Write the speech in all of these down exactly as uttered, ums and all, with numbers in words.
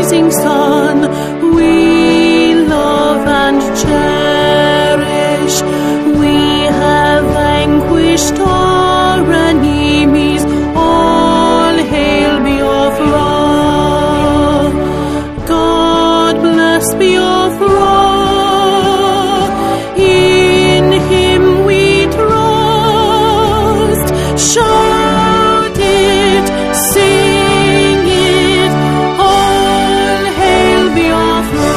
rising sun, we love and cherish. We have vanquished our enemies. All hail Biafra. God bless Biafra. In him we trust. Shout it, sing it. All hail Biafra.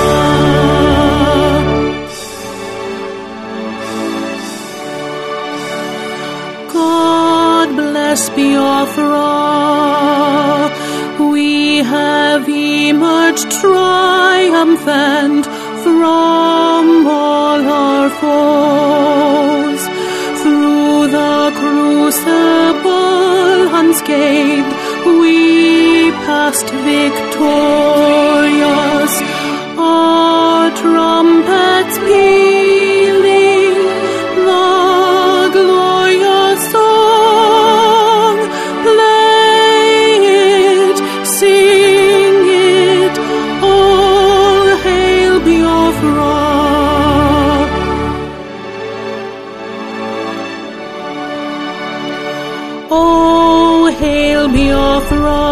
God bless Biafra. We have emerged triumphant from all our foes. Through the crucible unscathed, we passed victorious. Our trumpets pealing the glorious song. Play it, sing it, all hail Biafra. Oh, hail Biafra.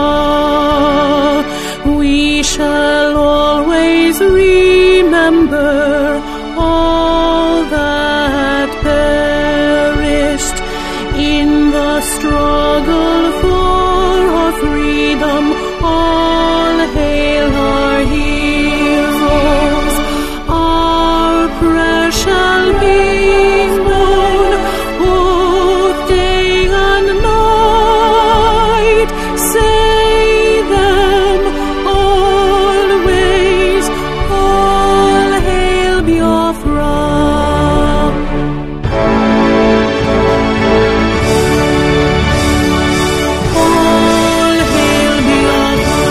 We shall always remember all that perished in the struggle for our freedom. All hail our heroes. Our prayer shall be known both day and night. Say them always. All hail Biafra. All hail Biafra.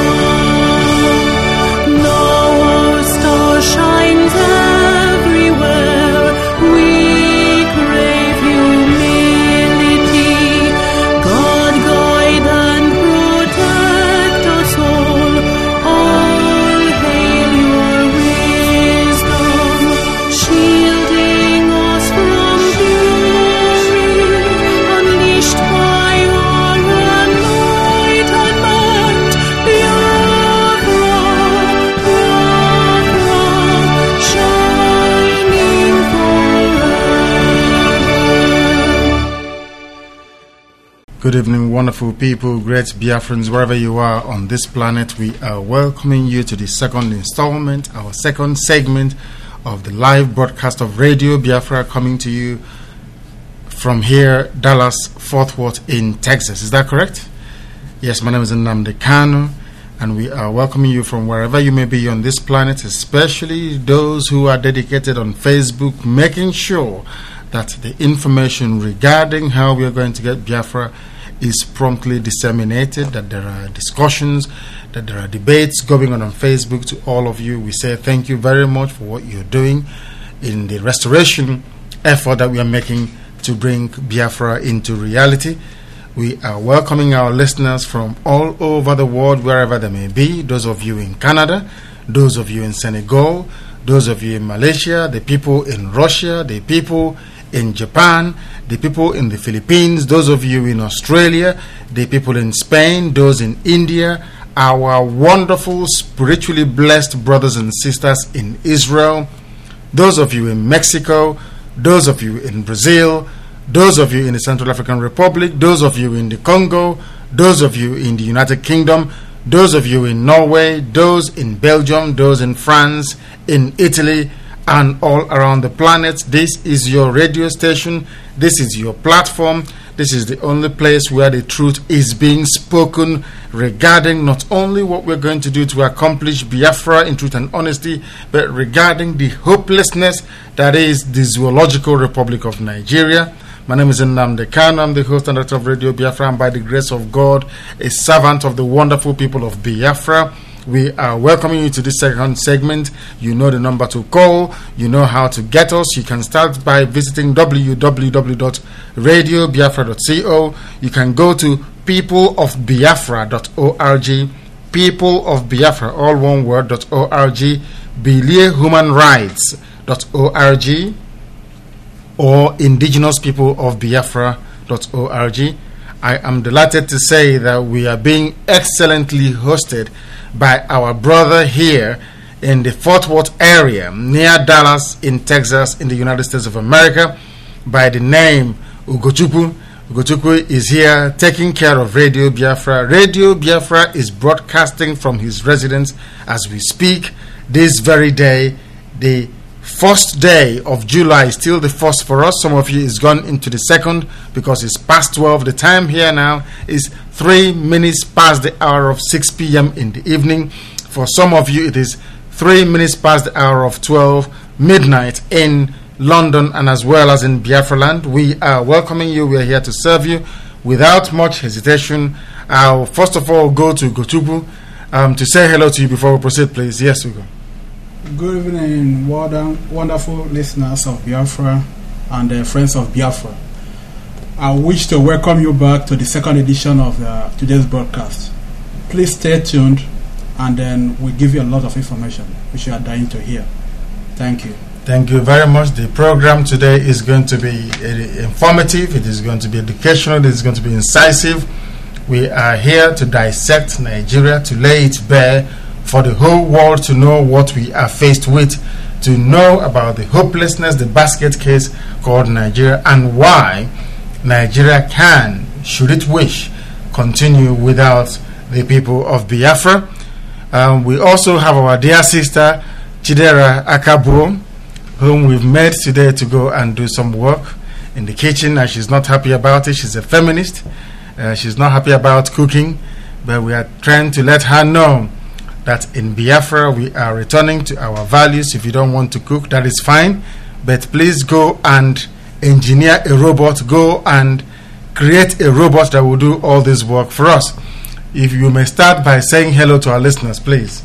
Now our star shines everywhere. We crave humility. God guide and protect us all. All hail your wisdom, shielding us from fury, unleashed by our enlightenment. Biafra, Biafra, shining forever. Good evening, wonderful people, great Biafrans, wherever you are on this planet. We are welcoming you to the second installment, our second segment of the live broadcast of Radio Biafra, coming to you from here, Dallas, Fort Worth in Texas. Is that correct? Yes, my name is Nnamdi Kanu, and we are welcoming you from wherever you may be on this planet, especially those who are dedicated on Facebook, making sure that the information regarding how we are going to get Biafra is promptly disseminated, that there are discussions, that there are debates going on on Facebook. To all of you, we say thank you very much for what you're doing in the restoration effort that we are making to bring Biafra into reality. We are welcoming our listeners from all over the world, wherever they may be. Those of you in Canada, those of you in Senegal, those of you in Malaysia, the people in Russia, the people in Japan, the people in the Philippines, those of you in Australia, the people in Spain, those in India, our wonderful spiritually blessed brothers and sisters in Israel, those of you in Mexico, those of you in Brazil, those of you in the Central African Republic, those of you in the Congo, those of you in the United Kingdom, those of you in Norway, those in Belgium, those in France, in Italy, and all around the planet. This is your radio station. This is your platform. This is the only place where the truth is being spoken regarding not only what we're going to do to accomplish Biafra in truth and honesty, but regarding the hopelessness that is the Zoological Republic of Nigeria. My name is Nnamdi Kanu. I'm the host and director of Radio Biafra, and by the grace of God, a servant of the wonderful people of Biafra. We are welcoming you to this second segment. You know the number to call. You know how to get us. You can start by visiting w w w dot radio biafra dot co. You can go to people of biafra dot org. People of Biafra, all one word, dot org, Belie Human Rights dot org, or Indigenous People of Biafra dot org. I am delighted to say that we are being excellently hosted by our brother here in the Fort Worth area near Dallas in Texas in the United States of America by the name Ugochukwu. Ugochukwu is here taking care of Radio Biafra. Radio Biafra is broadcasting from his residence as we speak this very day. The first day of July is still the first for us. Some of you is gone into the second because it's past twelve. The time here now is three minutes past the hour of six p.m. in the evening. For some of you, it is three minutes past the hour of twelve midnight in London and as well as in Biafra land. We are welcoming you. We are here to serve you without much hesitation. I'll first of all go to Ugochukwu um, to say hello to you before we proceed, please. Yes, we go. Good evening, wonderful listeners of Biafra and uh, friends of Biafra. I wish to welcome you back to the second edition of uh, today's broadcast. Please stay tuned, and then we'll give you a lot of information which you are dying to hear. Thank you. Thank you very much. The program today is going to be uh, informative, it is going to be educational, it is going to be incisive. We are here to dissect Nigeria, to lay it bare for the whole world to know what we are faced with, to know about the hopelessness, the basket case called Nigeria, and why Nigeria can, should it wish, continue without the people of Biafra. Um, we also have our dear sister Chidera Akabo, whom we've met today to go and do some work in the kitchen, and she's not happy about it. She's a feminist. Uh, she's not happy about cooking, but we are trying to let her know that in Biafra we are returning to our values. If you don't want to cook, that is fine, but please go and engineer a robot, go and create a robot that will do all this work for us. If you may start by saying hello to our listeners, please.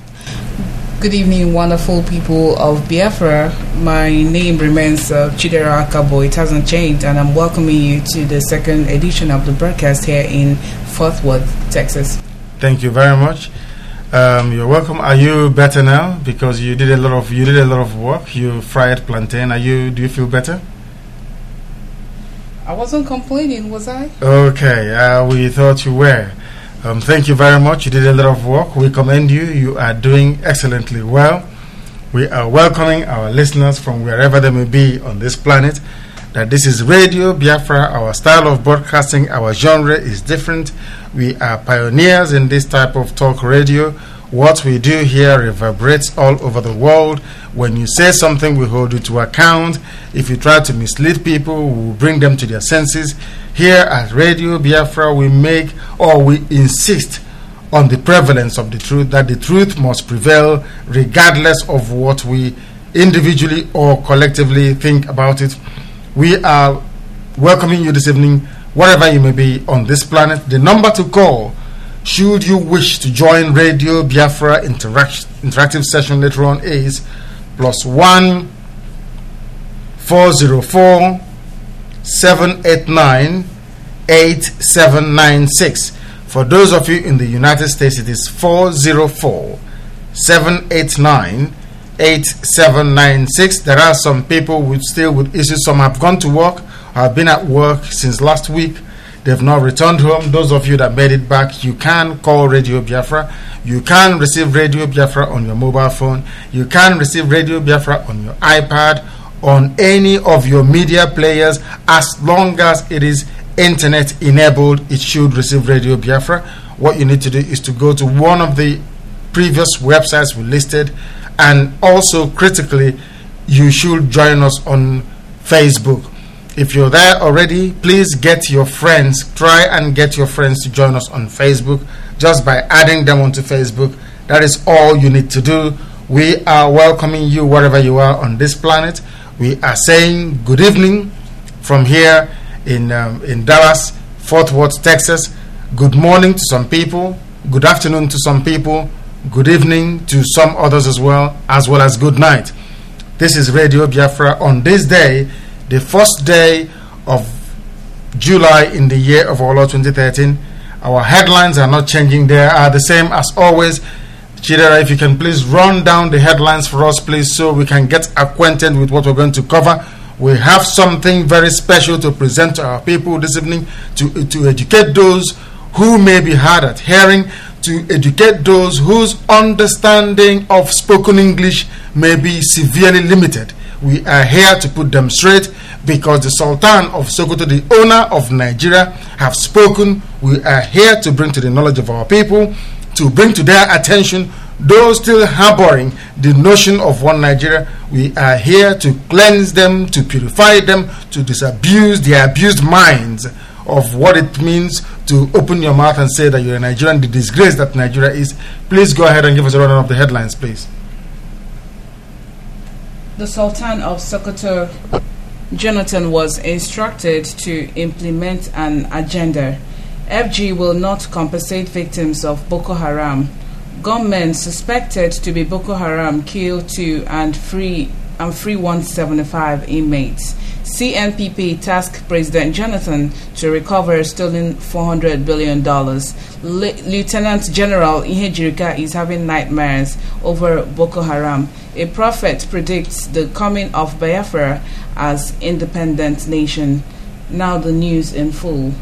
Good evening, wonderful people of Biafra. My name remains uh, Chidera Akabo. It hasn't changed, and I'm welcoming you to the second edition of the broadcast here in Fort Worth, Texas. Thank you very much. Um, you're welcome. Are you better now? Because you did a lot of you did a lot of work. You fried plantain. Are you? Do you feel better? I wasn't complaining, was I? Okay. Uh, we thought you were. Um, thank you very much. You did a lot of work. We commend you. You are doing excellently well. We are welcoming our listeners from wherever they may be on this planet. That this is Radio Biafra. Our style of broadcasting, our genre is different. We are pioneers in this type of talk radio. What we do here reverberates all over the world. When you say something, we hold you to account. If you try to mislead people, we will bring them to their senses. Here at Radio Biafra, we make or we insist on the prevalence of the truth, that the truth must prevail regardless of what we individually or collectively think about it. We are welcoming you this evening, wherever you may be on this planet. The number to call, should you wish to join Radio Biafra interact- interactive session later on, is plus one four zero four seven eight nine eight seven nine six. For those of you in the United States, it is four zero four seven eight nine eight seven nine six. There are some people with still with issues. Some have gone to work, have been at work since last week. They've not returned home. Those of you that made it back, you can call Radio Biafra. You can receive Radio Biafra on your mobile phone. You can receive Radio Biafra on your iPad, on any of your media players. As long as it is internet enabled, it should receive Radio Biafra. What you need to do is to go to one of the previous websites we listed, and also critically, you should join us on Facebook. If you're there already, please get your friends, try and get your friends to join us on Facebook just by adding them onto Facebook. That is all you need to do. We are welcoming you wherever you are on this planet. We are saying good evening from here in um, in Dallas, Fort Worth, Texas. Good morning to some people, good afternoon to some people, good evening to some others as well, as well as good night. This is Radio Biafra on this day, the first day of July in the year of our Lord twenty thirteen. Our headlines are not changing. They are the same as always. Chidera, if you can please run down the headlines for us, please, so we can get acquainted with what we're going to cover. We have something very special to present to our people this evening, to, to educate those who may be hard at hearing, to educate those whose understanding of spoken English may be severely limited. We are here to put them straight because the Sultan of Sokoto, the owner of Nigeria, have spoken. We are here to bring to the knowledge of our people, to bring to their attention those still harboring the notion of one Nigeria. We are here to cleanse them, to purify them, to disabuse their abused minds of what it means to open your mouth and say that you're a Nigerian, the disgrace that Nigeria is. Please go ahead and give us a rundown of the headlines, please. The Sultan of Sokoto, Jonathan, was instructed to implement an agenda. F G will not compensate victims of Boko Haram. Gunmen suspected to be Boko Haram kill two and free and free one hundred seventy-five inmates. C N P P tasked President Jonathan to recover stolen four hundred billion dollars. Le- Lieutenant General Ihejirika is having nightmares over Boko Haram. A prophet predicts the coming of Biafra as independent nation. Now the news in full.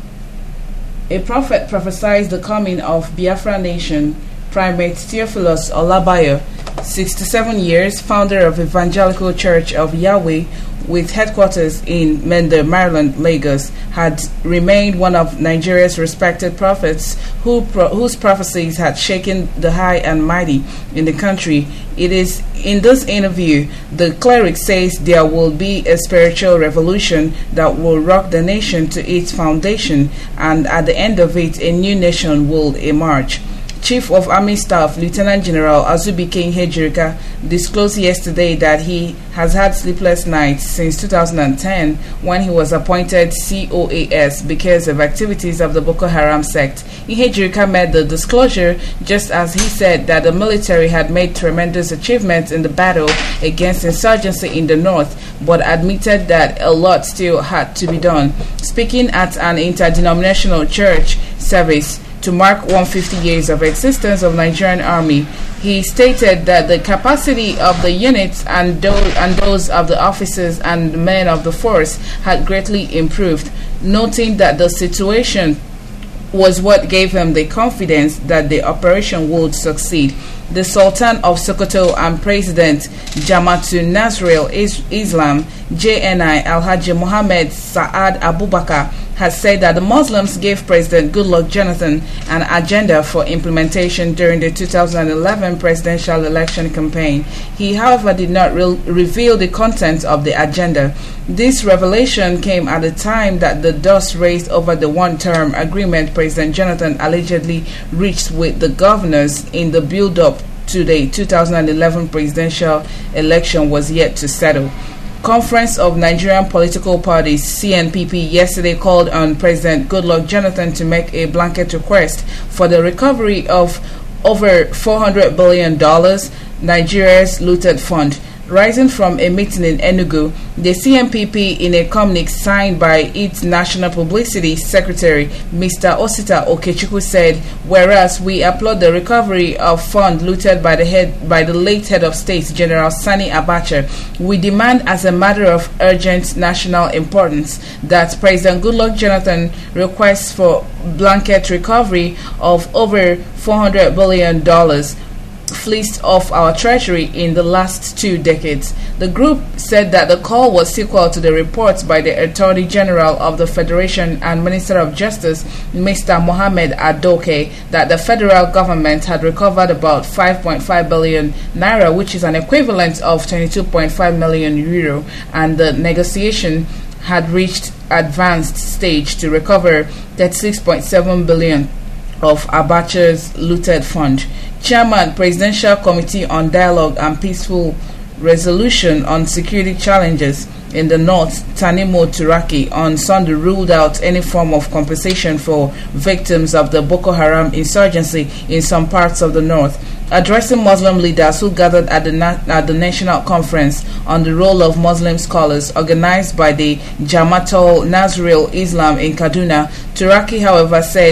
A prophet prophesies the coming of Biafra nation. Primate Theophilus Olabayo, sixty-seven years, founder of Evangelical Church of Yahweh, with headquarters in Mender, Maryland, Lagos, had remained one of Nigeria's respected prophets who pro- whose prophecies had shaken the high and mighty in the country. It is in this interview the cleric says there will be a spiritual revolution that will rock the nation to its foundation, and at the end of it, a new nation will emerge. Chief of Army Staff Lieutenant General Azubike Ihejirika disclosed yesterday that he has had sleepless nights since two thousand ten when he was appointed C O A S because of activities of the Boko Haram sect. Ihejirika made the disclosure just as he said that the military had made tremendous achievements in the battle against insurgency in the north, but admitted that a lot still had to be done. Speaking at an interdenominational church service to mark one hundred fifty years of existence of Nigerian Army, he stated that the capacity of the units and those, and those of the officers and men of the force had greatly improved, noting that the situation was what gave him the confidence that the operation would succeed. The Sultan of Sokoto and President Jamaatul Nasril Islam J N I Alhaji Mohammed Saad Abubakar has said that the Muslims gave President Goodluck Jonathan an agenda for implementation during the two thousand eleven presidential election campaign. He, however, did not re- reveal the content of the agenda. This revelation came at a time that the dust raised over the one-term agreement President Jonathan allegedly reached with the governors in the build-up to the two thousand eleven presidential election was yet to settle. Conference of Nigerian Political Parties C N P P yesterday called on President Goodluck Jonathan to make a blanket request for the recovery of over four hundred billion dollars Nigeria's looted fund. Rising from a meeting in Enugu, the C N P P, in a communique signed by its National Publicity Secretary, Mister Osita Okechukwu, said, whereas we applaud the recovery of funds looted by the head by the late head of state, General Sani Abacha, we demand as a matter of urgent national importance that President Goodluck Jonathan requests for blanket recovery of over four hundred billion dollars fleeced off our treasury in the last two decades. The group said that the call was sequel to the reports by the Attorney General of the Federation and Minister of Justice, Mister Mohammed Adoke, that the federal government had recovered about five point five billion naira, which is an equivalent of twenty-two point five million euro, and the negotiation had reached advanced stage to recover thirty-six point seven billion of Abacha's looted fund. Chairman, Presidential Committee on Dialogue and Peaceful Resolution on Security Challenges in the North, Tanimo Turaki, on Sunday ruled out any form of compensation for victims of the Boko Haram insurgency in some parts of the North. Addressing Muslim leaders who gathered at the, na- at the National Conference on the Role of Muslim Scholars organized by the Jamaatul Nasril Islam in Kaduna, Turaki, however, said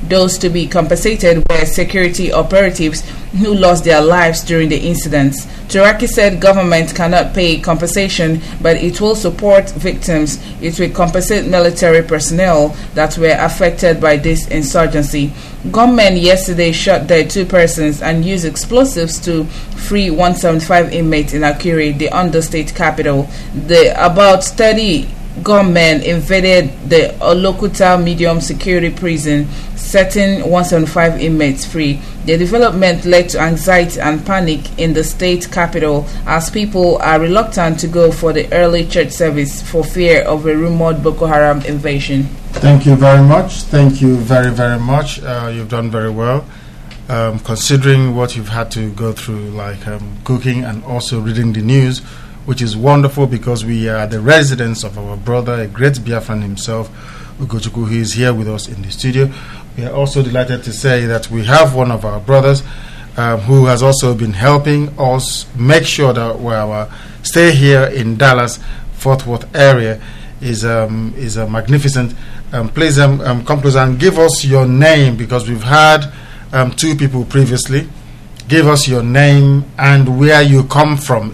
Those to be compensated were security operatives who lost their lives during the incidents. Turaki said government cannot pay compensation, but it will support victims. It will compensate military personnel that were affected by this insurgency. Gunmen yesterday shot dead two persons and used explosives to free one hundred seventy-five inmates in Akure, the understate capital. The about thirty gunmen invaded the Olokuta medium security prison, setting one hundred seventy-five inmates free. The development led to anxiety and panic in the state capital as people are reluctant to go for the early church service for fear of a rumored Boko Haram invasion. Thank you very much. Thank you very, very much. Uh, you've done very well. Um, considering what you've had to go through, like um, cooking and also reading the news, which is wonderful because we are the residents of our brother, a great Biafran himself, Ugochukwu, who is here with us in the studio. We are also delighted to say that we have one of our brothers um, who has also been helping us make sure that our stay here in Dallas, Fort Worth area is um, is uh, magnificent. Um, please um, um, come closer and give us your name, because we've had um, two people previously. Give us your name and where you come from.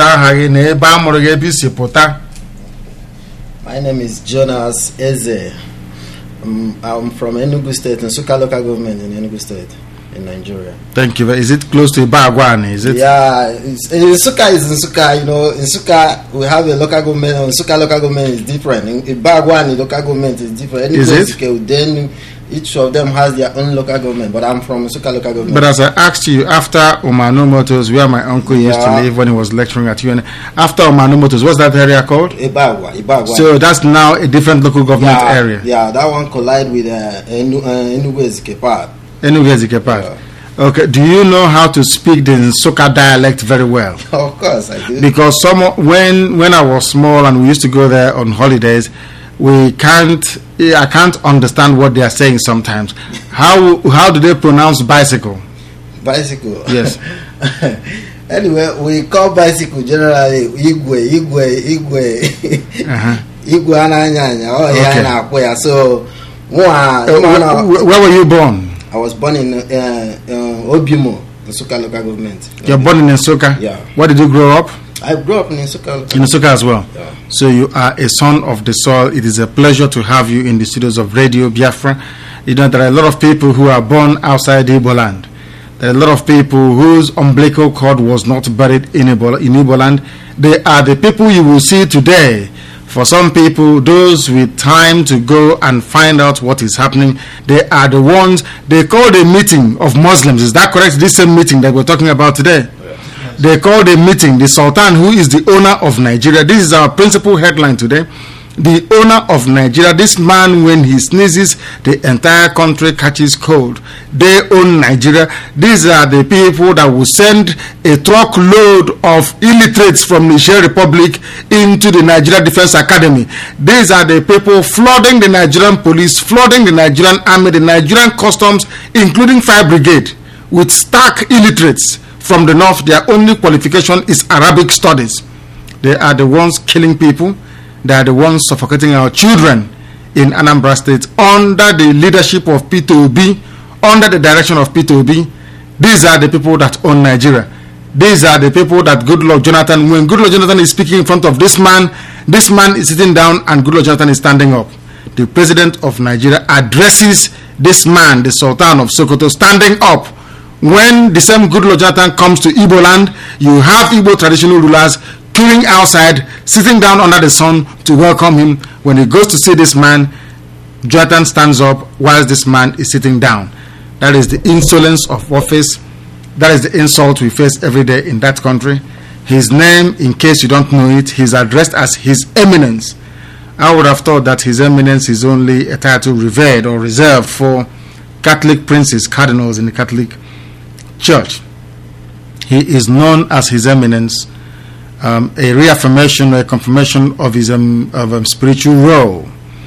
My name is Jonas Eze. Um, I'm from Enugu State, Nsukka local government in Enugu State, in Nigeria. Thank you. Is it close to Ibagwan? Is it? Yeah, it's, Nsukka is Nsukka. You know, in Nsukka we have a local government. Nsukka local government is different. In Ibagwan, the local government is different. Is it? Then each of them has their own local government, but I'm from Nsukka local government. But as I asked you, after Omano Motors, where my uncle used yeah. to live when he was lecturing at U N, after Omano Motors, what's that area called? Ibagwa, Ibagwa. So that's now a different local government yeah, area. Yeah, that one collide with uh, Enu, uh, Enugu Ezike part. Enugu Ezike part. Yeah. Okay, do you know how to speak the Nsukka dialect very well? Of course I do. Because some, when, when I was small and we used to go there on holidays, we can't, I can't understand what they are saying sometimes. How how do they pronounce bicycle? Bicycle? Yes. Anyway, we call bicycle generally Igwe, Igwe, Igwe. Uh-huh. Igwe ananyanya. Oh, yeah, okay. So, uh, where, where were you born? I was born in uh, uh, Obimo, Nsukka local government. You're born in Nsukka? Yeah. Where did you grow up? I grew up in Nsukka. In Nsukka as well? Yeah. So you are a son of the soil. It is a pleasure to have you in the studios of Radio Biafra. You know, there are a lot of people who are born outside Igbo land. There are a lot of people whose umbilical cord was not buried in Igbo, in Igbo land. They are the people you will see today. For some people, those with time to go and find out what is happening, they are the ones, they call the meeting of Muslims. Is that correct? This same meeting that we're talking about today? Yes. They call the meeting the Sultan, who is the owner of Nigeria. This is our principal headline today. The owner of Nigeria, this man, when he sneezes, the entire country catches cold. They own Nigeria. These are the people that will send a truckload of illiterates from the Niger Republic into the Nigeria Defense Academy. These are the people flooding the Nigerian police, flooding the Nigerian army, the Nigerian customs, including fire brigade, with stark illiterates from the north. Their only qualification is Arabic studies. They are the ones killing people. They are the ones suffocating our children in Anambra State under the leadership of Peter Obi, under the direction of Peter Obi. These are the people that own Nigeria. These are the people that Goodluck Jonathan, when Goodluck Jonathan is speaking in front of this man, this man is sitting down and Goodluck Jonathan is standing up. The president of Nigeria addresses this man, the Sultan of Sokoto, standing up. When the same Goodluck Jonathan comes to Igbo land, you have Igbo traditional rulers queuing outside, sitting down under the sun to welcome him. When he goes to see this man, Jonathan stands up whilst this man is sitting down. That is the insolence of office. That is the insult we face every day in that country. His name, in case you don't know it, he's addressed as His Eminence. I would have thought that His Eminence is only a title revered or reserved for Catholic princes, cardinals in the Catholic Church. He is known as His Eminence. Um, a reaffirmation or a confirmation of his um, of, um, spiritual role.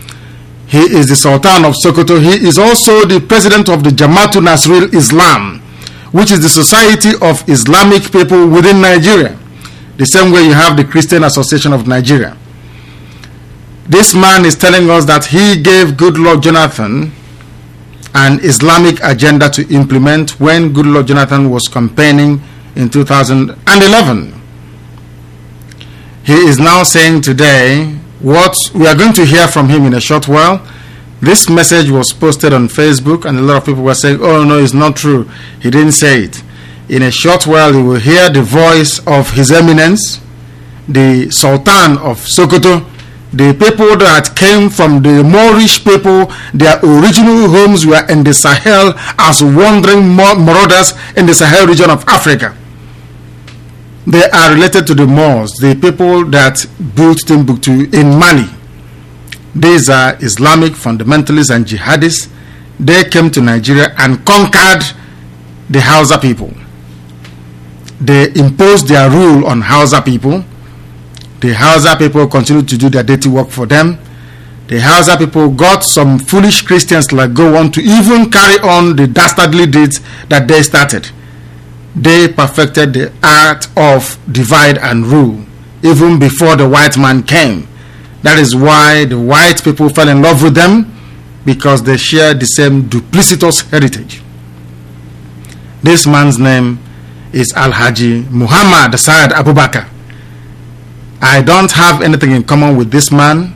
He is the Sultan of Sokoto. He is also the president of the Jamaatul Nasrul Islam, which is the Society of Islamic People within Nigeria, the same way you have the Christian Association of Nigeria. This man is telling us that he gave Goodluck Jonathan an Islamic agenda to implement when Goodluck Jonathan was campaigning in two thousand eleven. He is now saying today what we are going to hear from him in a short while. This message was posted on Facebook, and a lot of people were saying, oh no, it's not true, he didn't say it. In a short while you will hear the voice of His Eminence, the Sultan of Sokoto, the people that came from the Moorish people. Their original homes were in the Sahel as wandering marauders in the Sahel region of Africa. They are related to the Moors, the people that built Timbuktu in Mali. These are Islamic fundamentalists and jihadists. They came to Nigeria and conquered the Hausa people. They imposed their rule on Hausa people. The Hausa people continued to do their dirty work for them. The Hausa people got some foolish Christians like Gowon to even carry on the dastardly deeds that they started. They perfected the art of divide and rule even before the white man came. That is why the white people fell in love with them, because they share the same duplicitous heritage. This man's name is Alhaji Muhammad Saad Abubakar. I don't have anything in common with this man.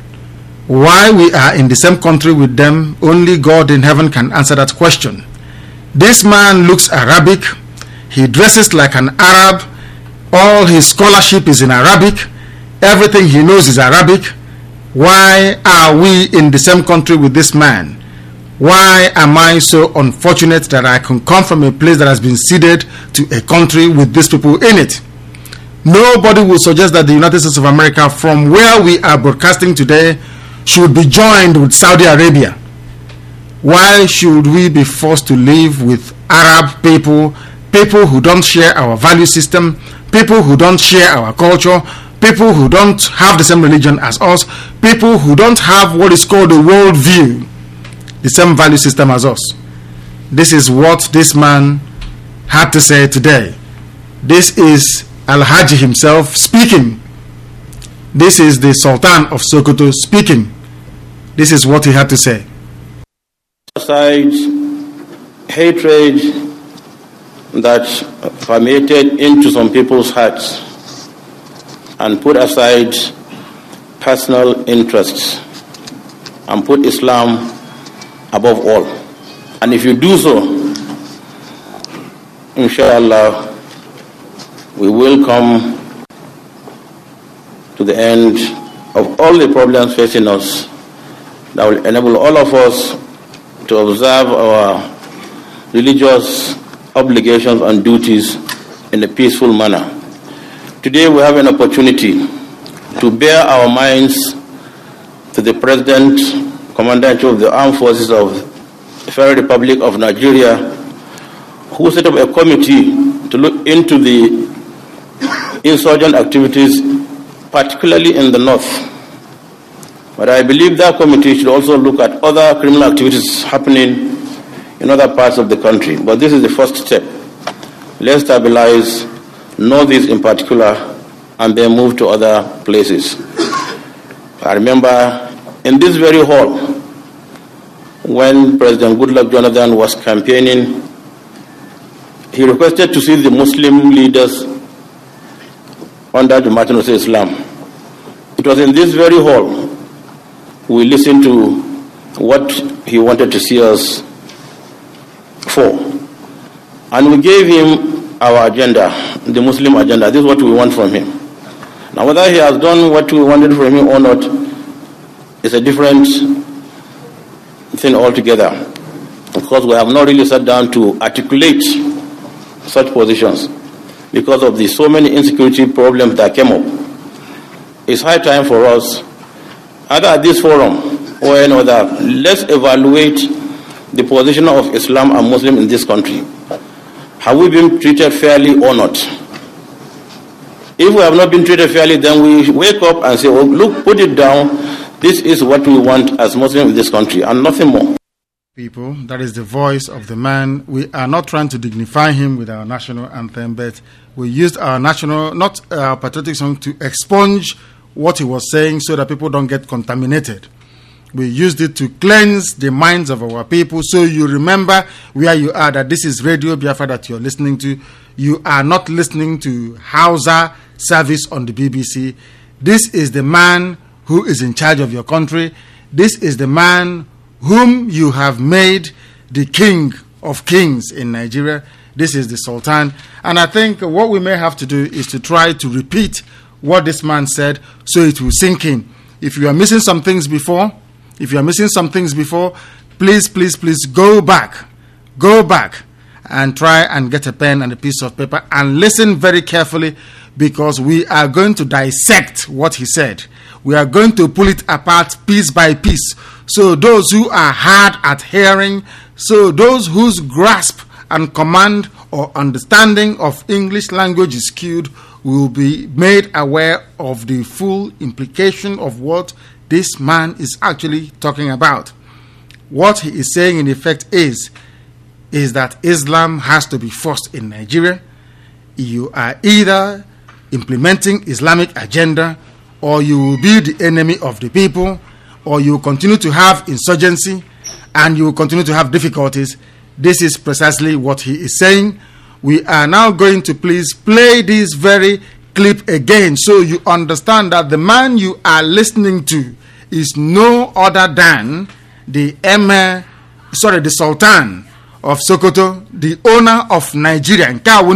Why we are in the same country with them, only God in heaven can answer that question. This man looks Arabic. He dresses like an Arab. All his scholarship is in Arabic. Everything he knows is Arabic. Why are we in the same country with this man? Why am I so unfortunate that I can come from a place that has been ceded to a country with these people in it? Nobody will suggest that the United States of America, from where we are broadcasting today, should be joined with Saudi Arabia. Why should we be forced to live with Arab people, people who don't share our value system, people who don't share our culture, people who don't have the same religion as us, people who don't have what is called the world view, the same value system as us? This is what this man had to say today. This is Al-Haji himself speaking. This is the Sultan of Sokoto speaking. This is what he had to say. Aside hatred that permeated into some people's hearts, and put aside personal interests, and put Islam above all. And if you do so, inshallah, we will come to the end of all the problems facing us that will enable all of us to observe our religious obligations and duties in a peaceful manner. Today we have an opportunity to bear our minds to the President, Commander-in-Chief of the Armed Forces of the Federal Republic of Nigeria, who set up a committee to look into the insurgent activities, particularly in the north. But I believe that committee should also look at other criminal activities happening in other parts of the country. But this is the first step. Let's stabilize Northeast in particular, and then move to other places. I remember in this very hall, when President Goodluck Jonathan was campaigning, he requested to see the Muslim leaders under the Martin of Islam. It was in this very hall we listened to what he wanted to see us for. And we gave him our agenda, the Muslim agenda. This is what we want from him. Now, whether he has done what we wanted from him or not is a different thing altogether, because we have not really sat down to articulate such positions because of the so many insecurity problems that came up. It's high time for us, either at this forum or any other, let's evaluate the position of Islam and Muslim in this country. Have we been treated fairly or not? If we have not been treated fairly, then we wake up and say, oh, look, put it down. This is what we want as Muslims in this country, and nothing more. People, that is the voice of the man. We are not trying to dignify him with our national anthem, but we used our national, not our patriotic song, to expunge what he was saying so that people don't get contaminated. We used it to cleanse the minds of our people. So you remember where you are, that this is Radio Biafra that you're listening to. You are not listening to Hausa service on the B B C. This is the man who is in charge of your country. This is the man whom you have made the king of kings in Nigeria. This is the Sultan. And I think what we may have to do is to try to repeat what this man said so it will sink in. If you are missing some things before, if you are missing some things before, please, please, please go back. Go back and try and get a pen and a piece of paper and listen very carefully, because we are going to dissect what he said. We are going to pull it apart piece by piece. So those who are hard at hearing, so those whose grasp and command or understanding of English language is skewed, will be made aware of the full implication of what this man is actually talking about. What he is saying in effect is, is that Islam has to be forced in Nigeria. You are either implementing Islamic agenda, or you will be the enemy of the people, or you will continue to have insurgency, and you will continue to have difficulties. This is precisely what he is saying. We are now going to please play this very clip again, so you understand that the man you are listening to is no other than the Emir, sorry, the Sultan of Sokoto, the owner of Nigeria.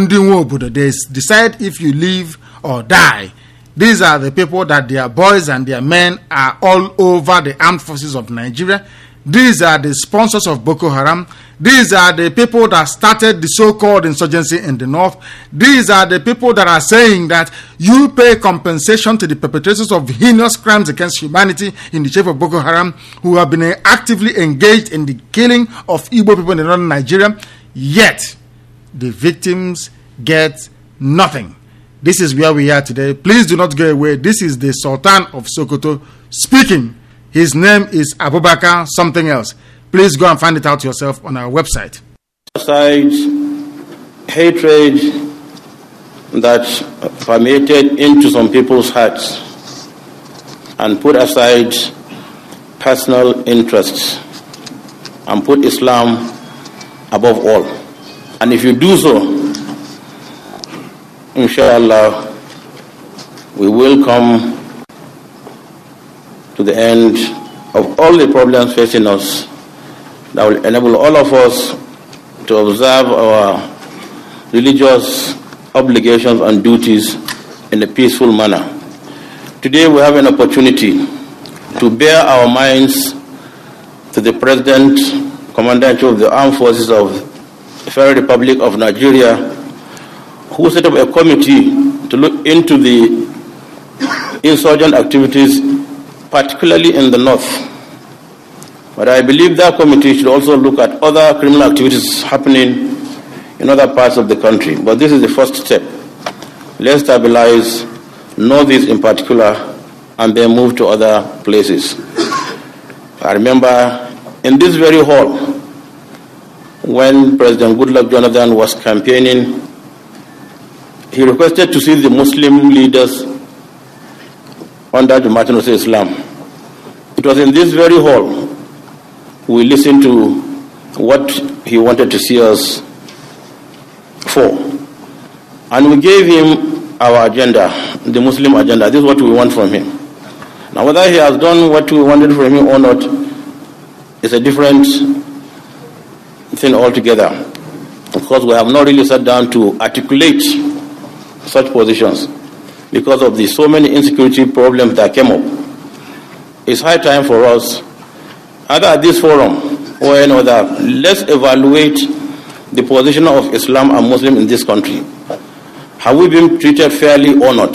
They decide if you live or die. These are the people that their boys and their men are all over the armed forces of Nigeria. These are the sponsors of Boko Haram. These are the people that started the so-called insurgency in the north. These are the people that are saying that you pay compensation to the perpetrators of heinous crimes against humanity in the shape of Boko Haram, who have been actively engaged in the killing of Igbo people in northern Nigeria. Yet, the victims get nothing. This is where we are today. Please do not go away. This is the Sultan of Sokoto speaking. His name is Abubakar something else. Please go and find it out yourself on our website. Aside hatred that permeated into some people's hearts, and put aside personal interests and put Islam above all. And if you do so, inshallah, we will come to the end of all the problems facing us that will enable all of us to observe our religious obligations and duties in a peaceful manner. Today we have an opportunity to bear our minds to the President, Commander-in-Chief of the Armed Forces of the Federal Republic of Nigeria, who set up a committee to look into the insurgent activities, particularly in the north. But I believe that committee should also look at other criminal activities happening in other parts of the country. But this is the first step. Let's stabilize northeast in particular, and then move to other places. I remember in this very hall, when President Goodluck Jonathan was campaigning, he requested to see the Muslim leaders under the Martin of Islam. It was in this very hall we listened to what he wanted to see us for. And we gave him our agenda, the Muslim agenda. This is what we want from him. Now whether he has done what we wanted from him or not is a different thing altogether. Of course, we have not really sat down to articulate such positions because of the so many insecurity problems that came up. It's high time for us, either at this forum or any other, let's evaluate the position of Islam and Muslim in this country. Have we been treated fairly or not?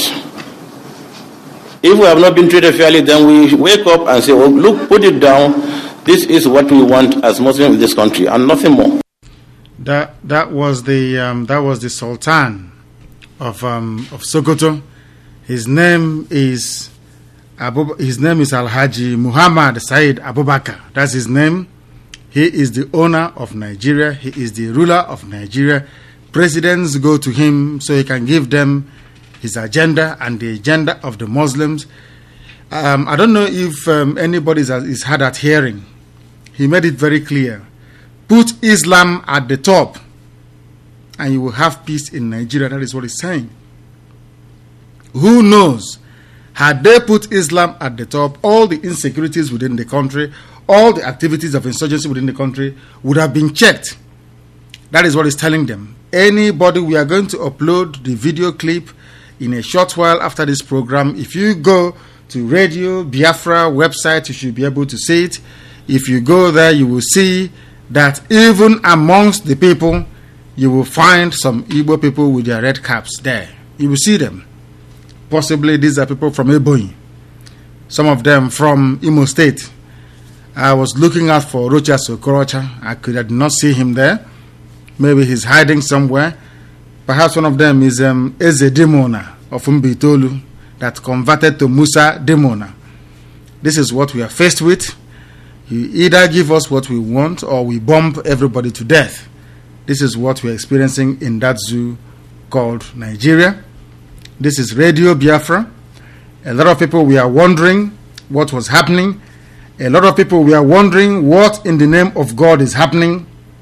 If we have not been treated fairly, then we wake up and say, oh, look, put it down. This is what we want as Muslims in this country, and nothing more. That that was the um, that was the Sultan of um, of Sokoto. His name is Abu, his name is Alhaji Muhammad Said Abubakar. That's his name. He is the owner of Nigeria. He is the ruler of Nigeria. Presidents go to him so he can give them his agenda and the agenda of the Muslims. Um, I don't know if um, anybody is, is hard at hearing. He made it very clear. Put Islam at the top and you will have peace in Nigeria. That is what he's saying. Who knows? Had they put Islam at the top, all the insecurities within the country, all the activities of insurgency within the country would have been checked. That is what he's telling them. Anybody, we are going to upload the video clip in a short while after this program. If you go to Radio Biafra website, you should be able to see it. If you go there, you will see that even amongst the people, you will find some Igbo people with their red caps there. You will see them. Possibly these are people from Ebonyi. Some of them from Imo State. I was looking out for Rochas Okorocha. I could not see him there. Maybe he's hiding somewhere. Perhaps one of them is um, Eze Demona of Mbitolu that converted to Musa Demona. This is what we are faced with. You either give us what we want or we bomb everybody to death. This is what we are experiencing in that zoo called Nigeria. This is Radio Biafra. A lot of people, we are wondering what was happening. A lot of people, we are wondering what in the name of God is happening.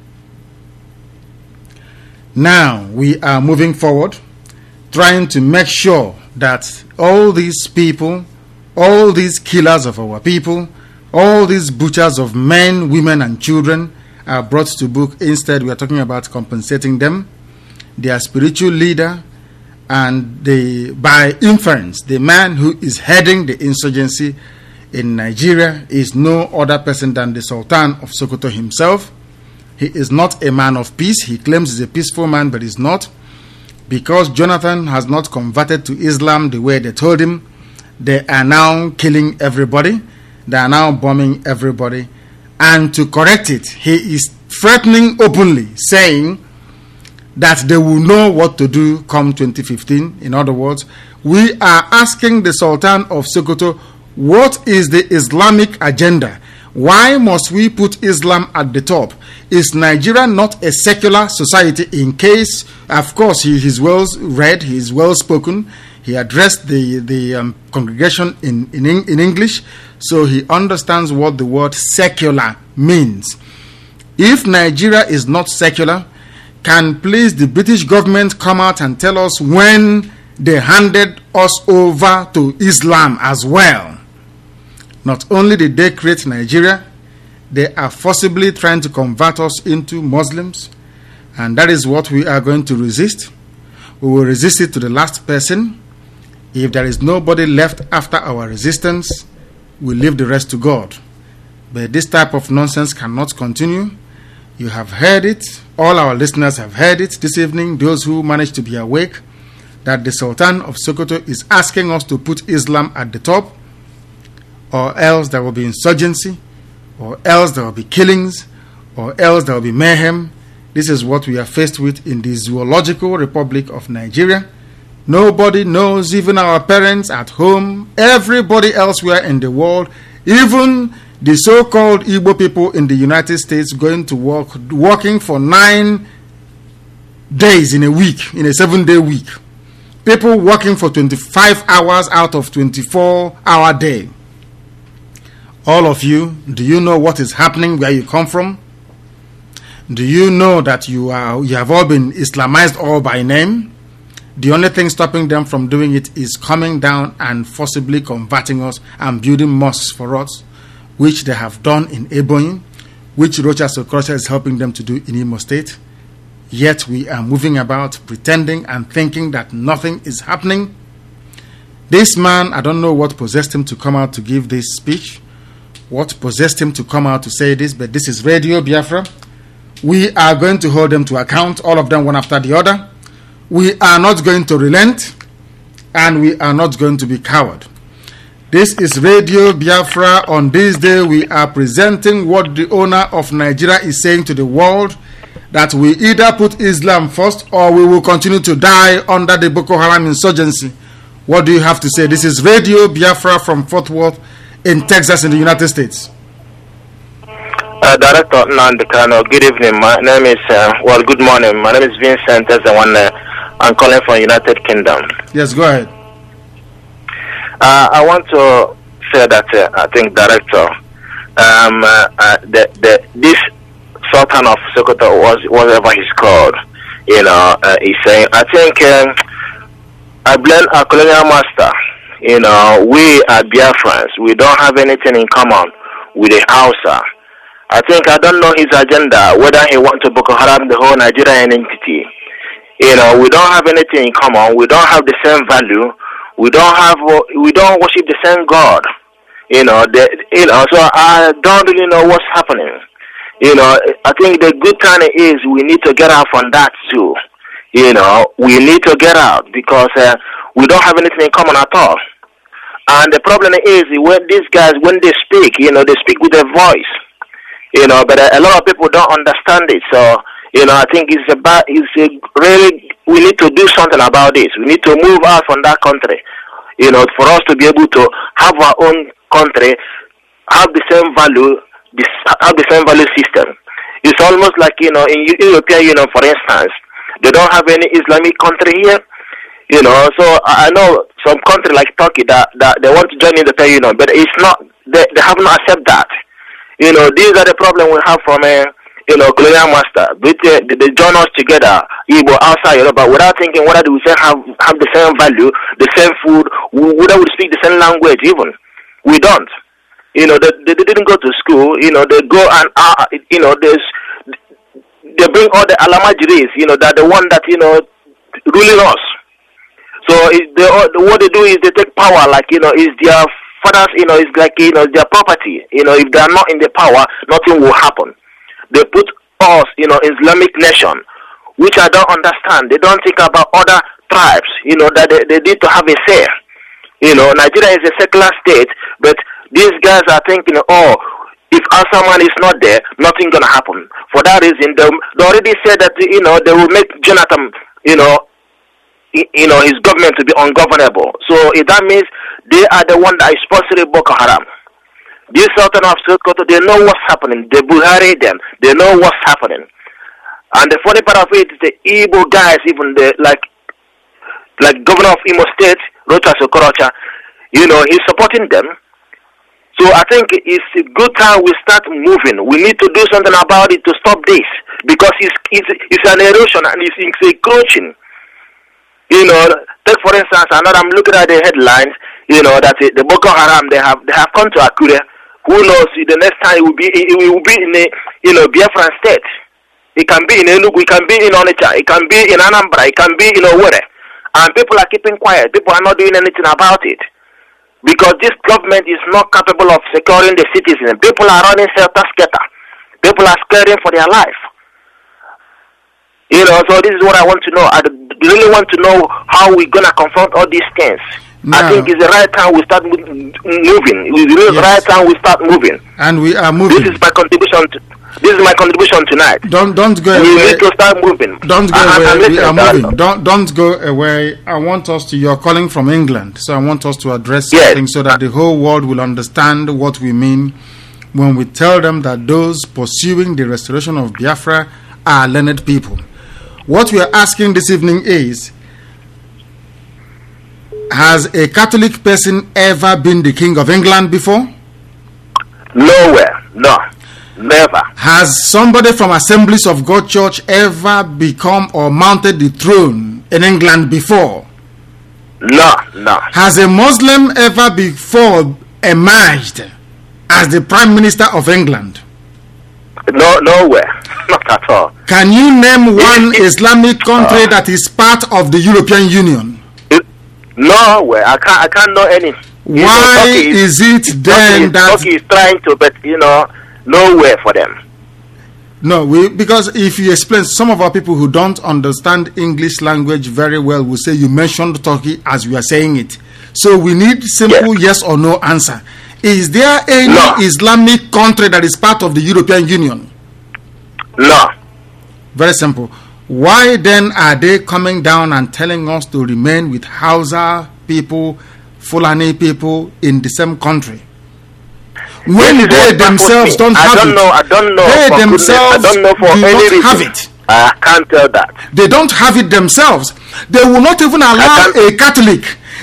Now we are moving forward, trying to make sure that all these people, all these killers of our people, all these butchers of men, women, and children are brought to book. Instead, we are talking about compensating them. Their spiritual leader, and the, by inference, the man who is heading the insurgency in Nigeria is no other person than the Sultan of Sokoto himself. He is not a man of peace. He claims he's a peaceful man, but he's not. Because Jonathan has not converted to Islam the way they told him, they are now killing everybody. They are now bombing everybody. And to correct it, he is threatening openly, saying that they will know what to do come twenty fifteen. In other words, we are asking the Sultan of Sokoto, what is the Islamic agenda? Why must we put Islam at the top? Is Nigeria not a secular society? In case, of course, he is well read, he is well spoken. He addressed the, the um, congregation in, in, in English, so he understands what the word secular means. If Nigeria is not secular, can please the British government come out and tell us when they handed us over to Islam as well? Not only did they create Nigeria, they are forcibly trying to convert us into Muslims, and that is what we are going to resist. We will resist it to the last person. If there is nobody left after our resistance, we leave the rest to God. But this type of nonsense cannot continue. You have heard it. All our listeners have heard it this evening, those who managed to be awake, that the Sultan of Sokoto is asking us to put Islam at the top, or else there will be insurgency, or else there will be killings, or else there will be mayhem. This is what we are faced with in the Zoological Republic of Nigeria. Nobody knows, even our parents at home, everybody elsewhere in the world, even the so-called Igbo people in the United States going to work, working for nine days in a week, in a seven-day week. People working for twenty-five hours out of twenty-four hour day. All of you, do you know what is happening where you come from? Do you know that you are you have all been Islamized all by name? The only thing stopping them from doing it is coming down and forcibly converting us and building mosques for us, which they have done in Ebonyi, which Rochas Okorocha is helping them to do in Imo State. Yet we are moving about pretending and thinking that nothing is happening. This man, I don't know what possessed him to come out to give this speech, what possessed him to come out to say this, but this is Radio Biafra. We are going to hold them to account, all of them one after the other. We are not going to relent, and we are not going to be coward. This is Radio Biafra. On this day, we are presenting what the owner of Nigeria is saying to the world, that we either put Islam first or we will continue to die under the Boko Haram insurgency. What do you have to say? This is Radio Biafra from Fort Worth in Texas in the United States. Uh, Director Nandekano, good evening. My name is, uh, well, good morning. My name is Vincent Ezewanne. I'm calling from United Kingdom. Yes, go ahead. Uh, I want to say that uh, I think director, um, uh, uh, the, the, this Sultan of Sokoto, was whatever he's called, you know, uh, he's saying, I think um, I blame our colonial master. You know, we are Biafrans. We don't have anything in common with the Hausa. I think I don't know his agenda, whether he wants to Boko Haram the whole Nigerian entity. You know, we don't have anything in common. We don't have the same value. We don't have. We don't worship the same God. You know, the, you know. So I don't really know what's happening. You know, I think the good time is we need to get out from that too. You know, we need to get out because uh, we don't have anything in common at all. And the problem is when these guys, when they speak, you know, they speak with their voice. You know, but a, a lot of people don't understand it. So, you know, I think it's about, it's a really, we need to do something about this. We need to move out from that country. You know, for us to be able to have our own country, have the same value, this, have the same value system. It's almost like, you know, in European Union, for instance, they don't have any Islamic country here. You know, so I know some country like Turkey that, that they want to join in the European Union, but it's not, they, they have not accepted that. You know, these are the problems we have from a, you know, colonial master. But they, they join us together, Igbo, outside, you know, but without thinking whether we say have, have the same value, the same food, whether we speak the same language even. We don't. You know, they, they didn't go to school, you know, they go and, uh, you know, there's, they bring all the Alamajiris, you know, that the one that, you know, ruling us. So it, they, what they do is they take power, like, you know, is their fathers, you know, it's like, you know, their property. You know, if they are not in the power, nothing will happen. They put us, you know, Islamic nation, which I don't understand. They don't think about other tribes, you know, that they, they need to have a say. You know, Nigeria is a secular state, but these guys are thinking, oh, if Asaman is not there, nothing gonna happen. For that reason, they, they already said that, you know, they will make Jonathan, you know, you know, his government to be ungovernable. So if that means they are the one that is sponsoring Boko Haram. These Sultan of Sokoto, they know what's happening. They Buhari them. They know what's happening. And the funny part of it is the Igbo guys, even the like, like governor of Imo State, Rochas Okorocha, you know, he's supporting them. So I think it's a good time we start moving. We need to do something about it to stop this because it's it's, it's an erosion and it's, it's encroaching. You know, take for instance, I know I'm looking at the headlines, you know, that the Boko Haram, they have they have come to Akure. Who knows, the next time it will be, it will be in a, you know, Biafran state. It can be in Enugu, it can be in Onitsha, it can be in Anambra, it can be in Owerri. And people are keeping quiet. People are not doing anything about it. Because this government is not capable of securing the citizens. People are running helter-skelter. People are scaring for their life. You know, so this is what I want to know. I really want to know how we're going to confront all these things. Now, I think it's the right time we start moving. It's the yes. right time we start moving. And we are moving. This is my contribution. To, this is my contribution tonight. Don't don't go we away. We need to start moving. Don't go I, away. We are moving. That. Don't don't go away. I want us to. You're calling from England, so I want us to address yes. something so that the whole world will understand what we mean when we tell them that those pursuing the restoration of Biafra are learned people. What we are asking this evening is, has a Catholic person ever been the King of England before? Nowhere. No. Never. Has somebody from Assemblies of God Church ever become or mounted the throne in England before? No, no. Has a Muslim ever before emerged as the Prime Minister of England? No, nowhere. Not at all. Can you name one Islamic country uh, that is part of the European Union? It, nowhere. I can't. I can't know any. You Why know, is, is it then Turkey, that Turkey is trying to, but you know, nowhere for them. No, we because if you explain, some of our people who don't understand English language very well will say you mentioned Turkey as we are saying it. So we need simple yes, yes or no answer. Is there any no. Islamic country that is part of the European Union? No. Very simple. Why then are they coming down and telling us to remain with Hausa people, Fulani people in the same country? When they, they themselves don't have I don't it. know, I don't know. They themselves I don't know for do any not reason. have it. I can't tell that. They don't have it themselves. They will not even allow a Catholic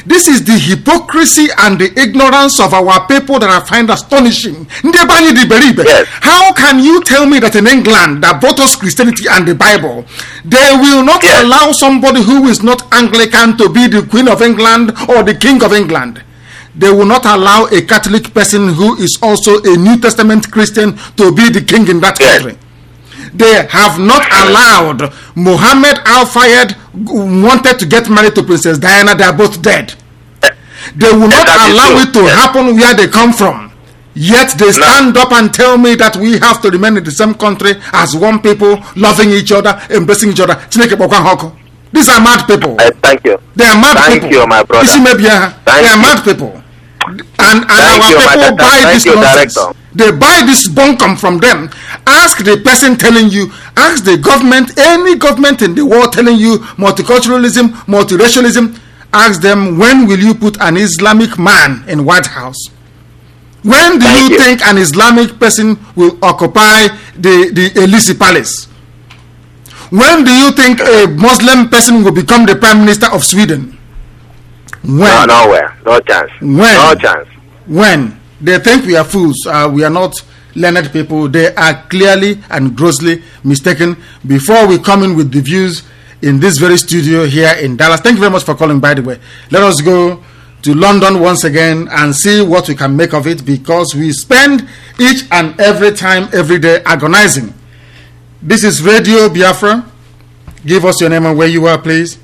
This is the hypocrisy and the ignorance of our people that I find astonishing. Yes. How can you tell me that in England that brought us Christianity and the Bible, they will not Yes. allow somebody who is not Anglican to be the Queen of England or the King of England? They will not allow a Catholic person who is also a New Testament Christian to be the king in that Yes. country. They have not allowed Mohammed Al-Fayed wanted to get married to Princess Diana. They are both dead. They will not that is allow true. it to Yes. happen where they come from. Yet they stand up and tell me that we have to remain in the same country as one people, loving each other, embracing each other. These are mad people. I thank you. They are mad Thank people. you, my brother. Isi mebia, Thank they are you. mad people. And, and Thank our you, my people doctor. buy Thank this you, nonsense. director. They buy this bunkum from them. Ask the person telling you, ask the government, any government in the world telling you multiculturalism, multiracialism, ask them, when will you put an Islamic man in White House? When do Thank you, you. think an Islamic person will occupy the, the Elysee Palace? When do you think a Muslim person will become the Prime Minister of Sweden? When? No, nowhere. No chance. When? No chance. When? They think we are fools. Uh, we are not learned people. They are clearly and grossly mistaken. Before we come in with the views in this very studio here in Dallas, thank you very much for calling, by the way. Let us go to London once again and see what we can make of it, because we spend each and every time, every day agonizing. This is Radio Biafra. Give us your name and where you are, please.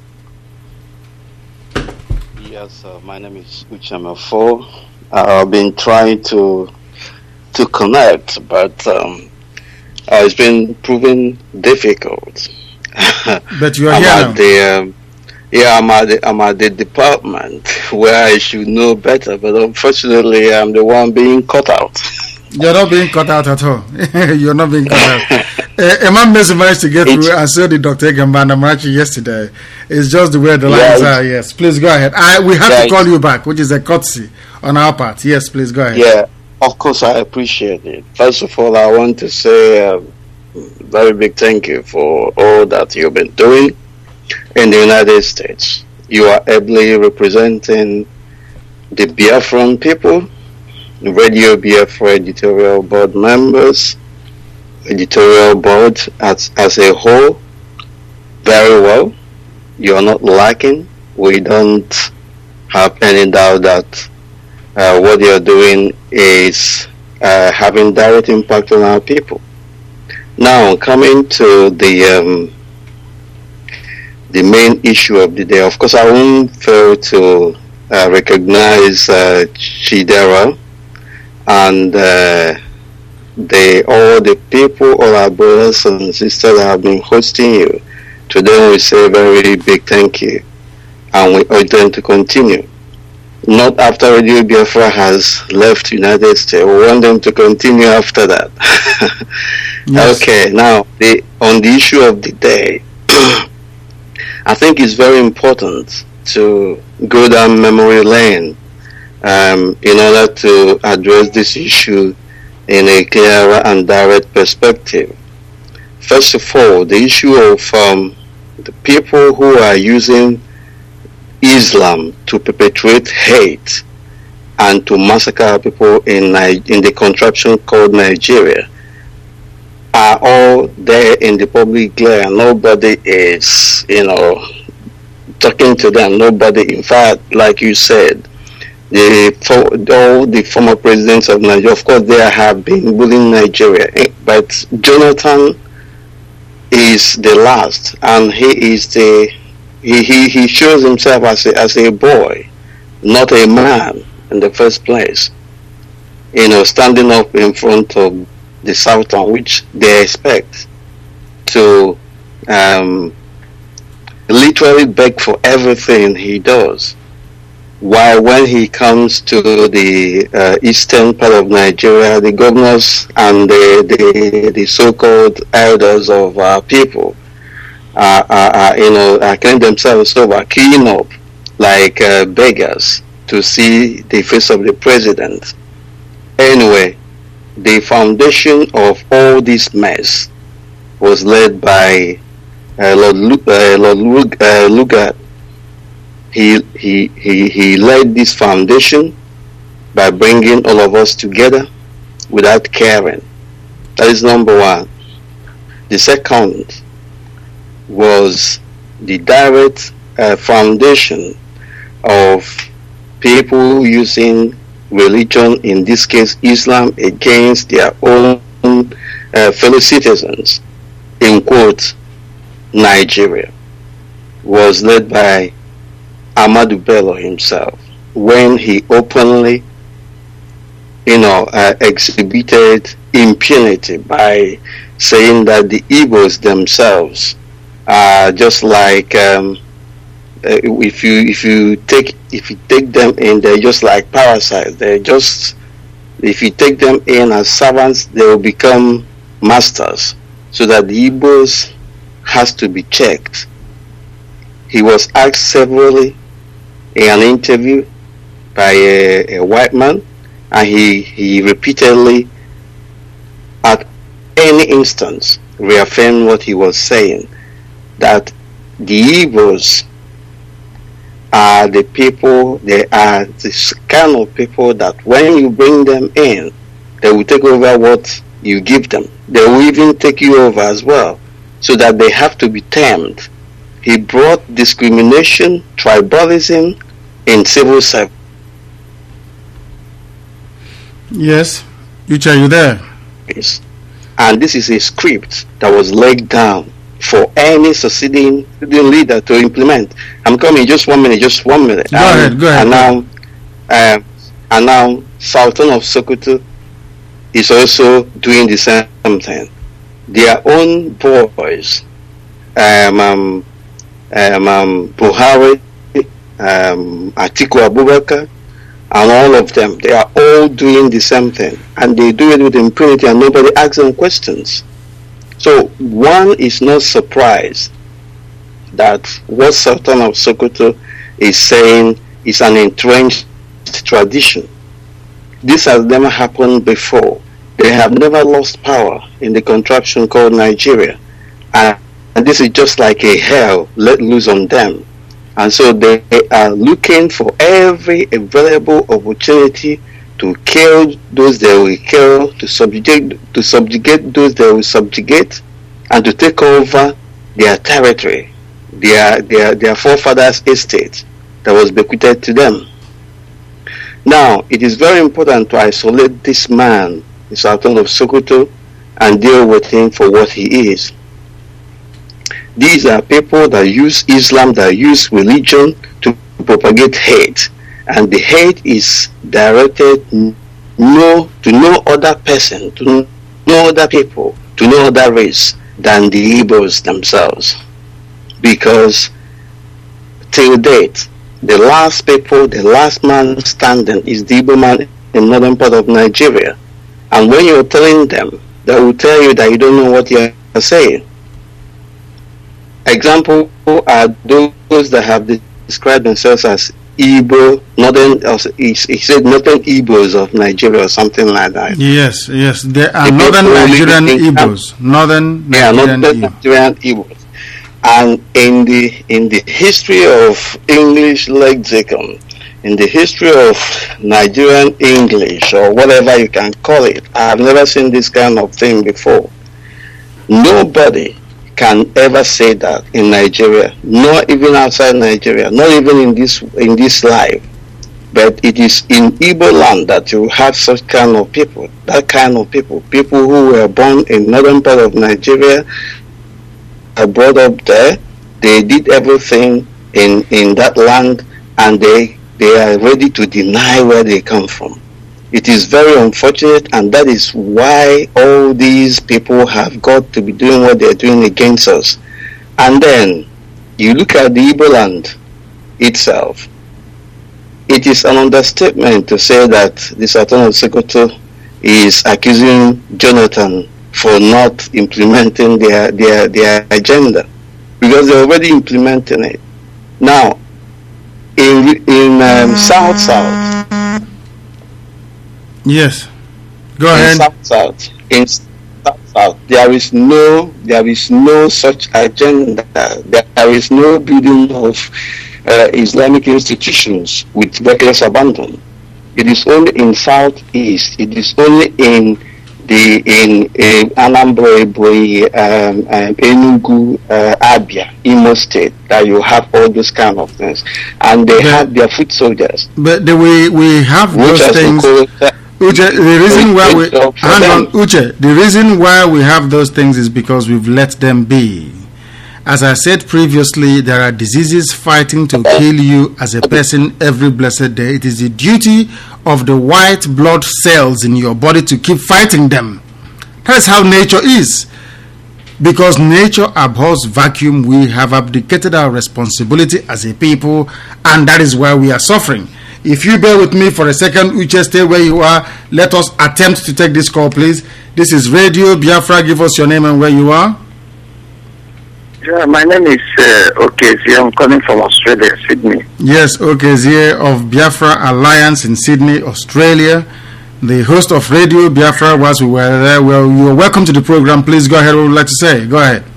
Yes, uh, my name is Uchamafo. I've been trying to to connect, but um, uh, it's been proven difficult. But you are I'm here at now. the, um, yeah, I'm at, the, I'm at the department where I should know better, but unfortunately, I'm the one being cut out. You're not being cut out at all. You're not being cut out. Uh, a man managed to get It's- through. I saw the Doctor Gambana Marachi yesterday. It's just the way the Yeah, lines it's- are. Yes, please go ahead. I we have Yeah, to call it's- you back, which is a courtesy on our part. Yes, please go ahead. Yeah, of course, I appreciate it. First of all, I want to say a very big thank you for all that you've been doing in the United States. You are ably representing the Biafran people, the Radio Biafra editorial board members, editorial board as, as a whole, very well. You are not lacking. We don't have any doubt that uh, what you're doing is uh, having direct impact on our people. Now, coming to the um, the main issue of the day, of course, I won't fail to uh, recognize uh, Chidera and uh, the all the people, all our brothers and sisters that have been hosting you. To them, we say a very big thank you, and we urge them to continue. Not after Radio Biafra has left United States. We want them to continue after that. Yes. Okay, now the on the issue of the day, I think it's very important to go down memory lane um, in order to address this issue in a clearer and direct perspective. First of all, the issue of um, the people who are using Islam to perpetrate hate and to massacre people in Ni- in the contraption called Nigeria are all there in the public glare. Nobody is, you know, talking to them. Nobody, in fact, like you said, the for, all the former presidents of Nigeria, of course, they have been bullying Nigeria, eh, but Jonathan is the last, and he is the he, he, he shows himself as a, as a boy, not a man in the first place. You know, standing up in front of the Southern, which they expect to um, literally beg for everything he does. While when he comes to the uh, eastern part of Nigeria, the governors and the, the, the so-called elders of our people are, are, are you know, are killing themselves over, queuing up like uh, beggars to see the face of the president. Anyway, the foundation of all this mess was led by uh, Lord, Lu- uh, Lord Lug- uh, Lugard, he, he, he, he laid this foundation by bringing all of us together without caring. That is number one. The second was the direct uh, foundation of people using religion, in this case Islam, against their own uh, fellow citizens, in quotes, Nigeria, was led by Ahmadu Bello himself, when he openly, you know, uh, exhibited impunity by saying that the Igbos themselves are just like um, uh, if you if you take if you take them in, they're just like parasites. They're just, if you take them in as servants, they will become masters. So that the Igbos has to be checked. He was asked severally in an interview by a, a white man, and he, he repeatedly, at any instance, reaffirmed what he was saying, that the Igbos are the people, they are the kind of people that when you bring them in, they will take over what you give them. They will even take you over as well, so that they have to be tamed. He brought discrimination, tribalism in civil service. Yes, Uche, are you there? And this is a script that was laid down for any succeeding leader to implement. I'm coming, just one minute, just one minute. Go and, ahead, go ahead. And now, uh, and now, Sultan of Sokoto is also doing the same thing. Their own boys, um, um, um, um, Buhari, um, Atiku Abubakar, and all of them, they are all doing the same thing, and they do it with impunity, and nobody asks them questions. So one is not surprised that what Sultan of Sokoto is saying is an entrenched tradition. This has never happened before. They have never lost power in the contraption called Nigeria, and, and this is just like a hell let loose on them. And so they are looking for every available opportunity to kill those they will kill, to subjugate, to subjugate those they will subjugate, and to take over their territory, their their their forefathers' estate that was bequeathed to them. Now, it is very important to isolate this man, the Sultan of Sokoto, and deal with him for what he is. These are people that use Islam, that use religion to propagate hate. And the hate is directed no, to no other person, to no other people, to no other race than the Igbos themselves. Because till date, the last people, the last man standing is the Igbo man in northern part of Nigeria. And when you're telling them, they will tell you that you don't know what you're saying. Example are those that have described themselves as Igbo, northern, he said northern Igbos of Nigeria or something like that. Yes, yes, they are the northern Nigerian Igbos. Northern yeah, Nigerian northern Nigerian Igbos. And in the in the history of English lexicon, in the history of Nigerian English or whatever you can call it, I have never seen this kind of thing before. Nobody can ever say that in Nigeria, not even outside Nigeria, not even in this in this life. But it is in Igbo land that you have such kind of people, that kind of people, people who were born in northern part of Nigeria, are brought up there, they did everything in, in that land, and they they are ready to deny where they come from. It is very unfortunate, and that is why all these people have got to be doing what they're doing against us. And then you look at the Igbo land itself. It is an understatement to say that the Sultan of Sokoto is accusing Jonathan for not implementing their, their, their agenda, because they're already implementing it. Now, in, in um, South South, yes, go in ahead. South South, in South South, there is no, there is no such agenda. There is no building of uh, Islamic institutions with reckless abandon. It is only in Southeast, it is only in the in uh, Anambra, um, um, Enugu, uh, Abia, Imo State that you have all those kind of things, and they but, have their foot soldiers. But the way we have those things, Uche, the reason why we hang on, Uche, the reason why we have those things is because we've let them be. As I said previously, there are diseases fighting to kill you as a person every blessed day. It is the duty of the white blood cells in your body to keep fighting them. That's how nature is. Because nature abhors vacuum, we have abdicated our responsibility as a people, and that is why we are suffering. If you bear with me for a second, Uche, stay where you are. Let us attempt to take this call, please. This is Radio Biafra. Give us your name and where you are. Yeah, my name is uh, Okezie. I'm calling from Australia, Sydney. Yes, Okezie of Biafra Alliance in Sydney, Australia. The host of Radio Biafra, was we were there. Well, you are welcome to the program. Please go ahead. What would you like to say? Go ahead.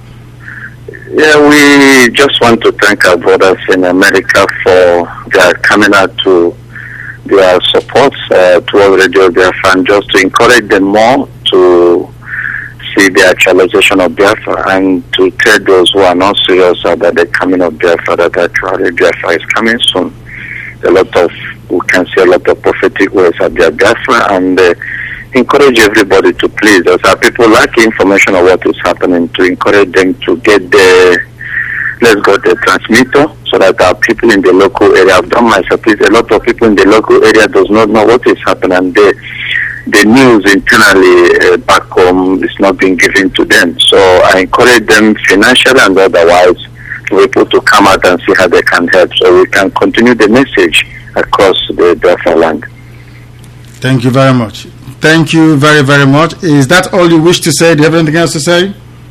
Yeah, we just want to thank our brothers in America for their coming out to their support uh, towards Radio Biafra, and just to encourage them more to see the actualization of Biafra, and to tell those who are not serious about the coming of Biafra that actually Biafra is coming soon. A lot of, we can see a lot of prophetic words about Biafra, and uh, encourage everybody to please, as our people lack information of what is happening, to encourage them to get the, let's go the transmitter, so that our people in the local area, I've done my please, a lot of people in the local area does not know what is happening, and they the news internally uh, back home is not being given to them. So I encourage them financially and otherwise to people to come out and see how they can help, so we can continue the message across the Biafra land. Thank you very much. Thank you very, very much. Is that all you wish to say? Do you have anything else to say?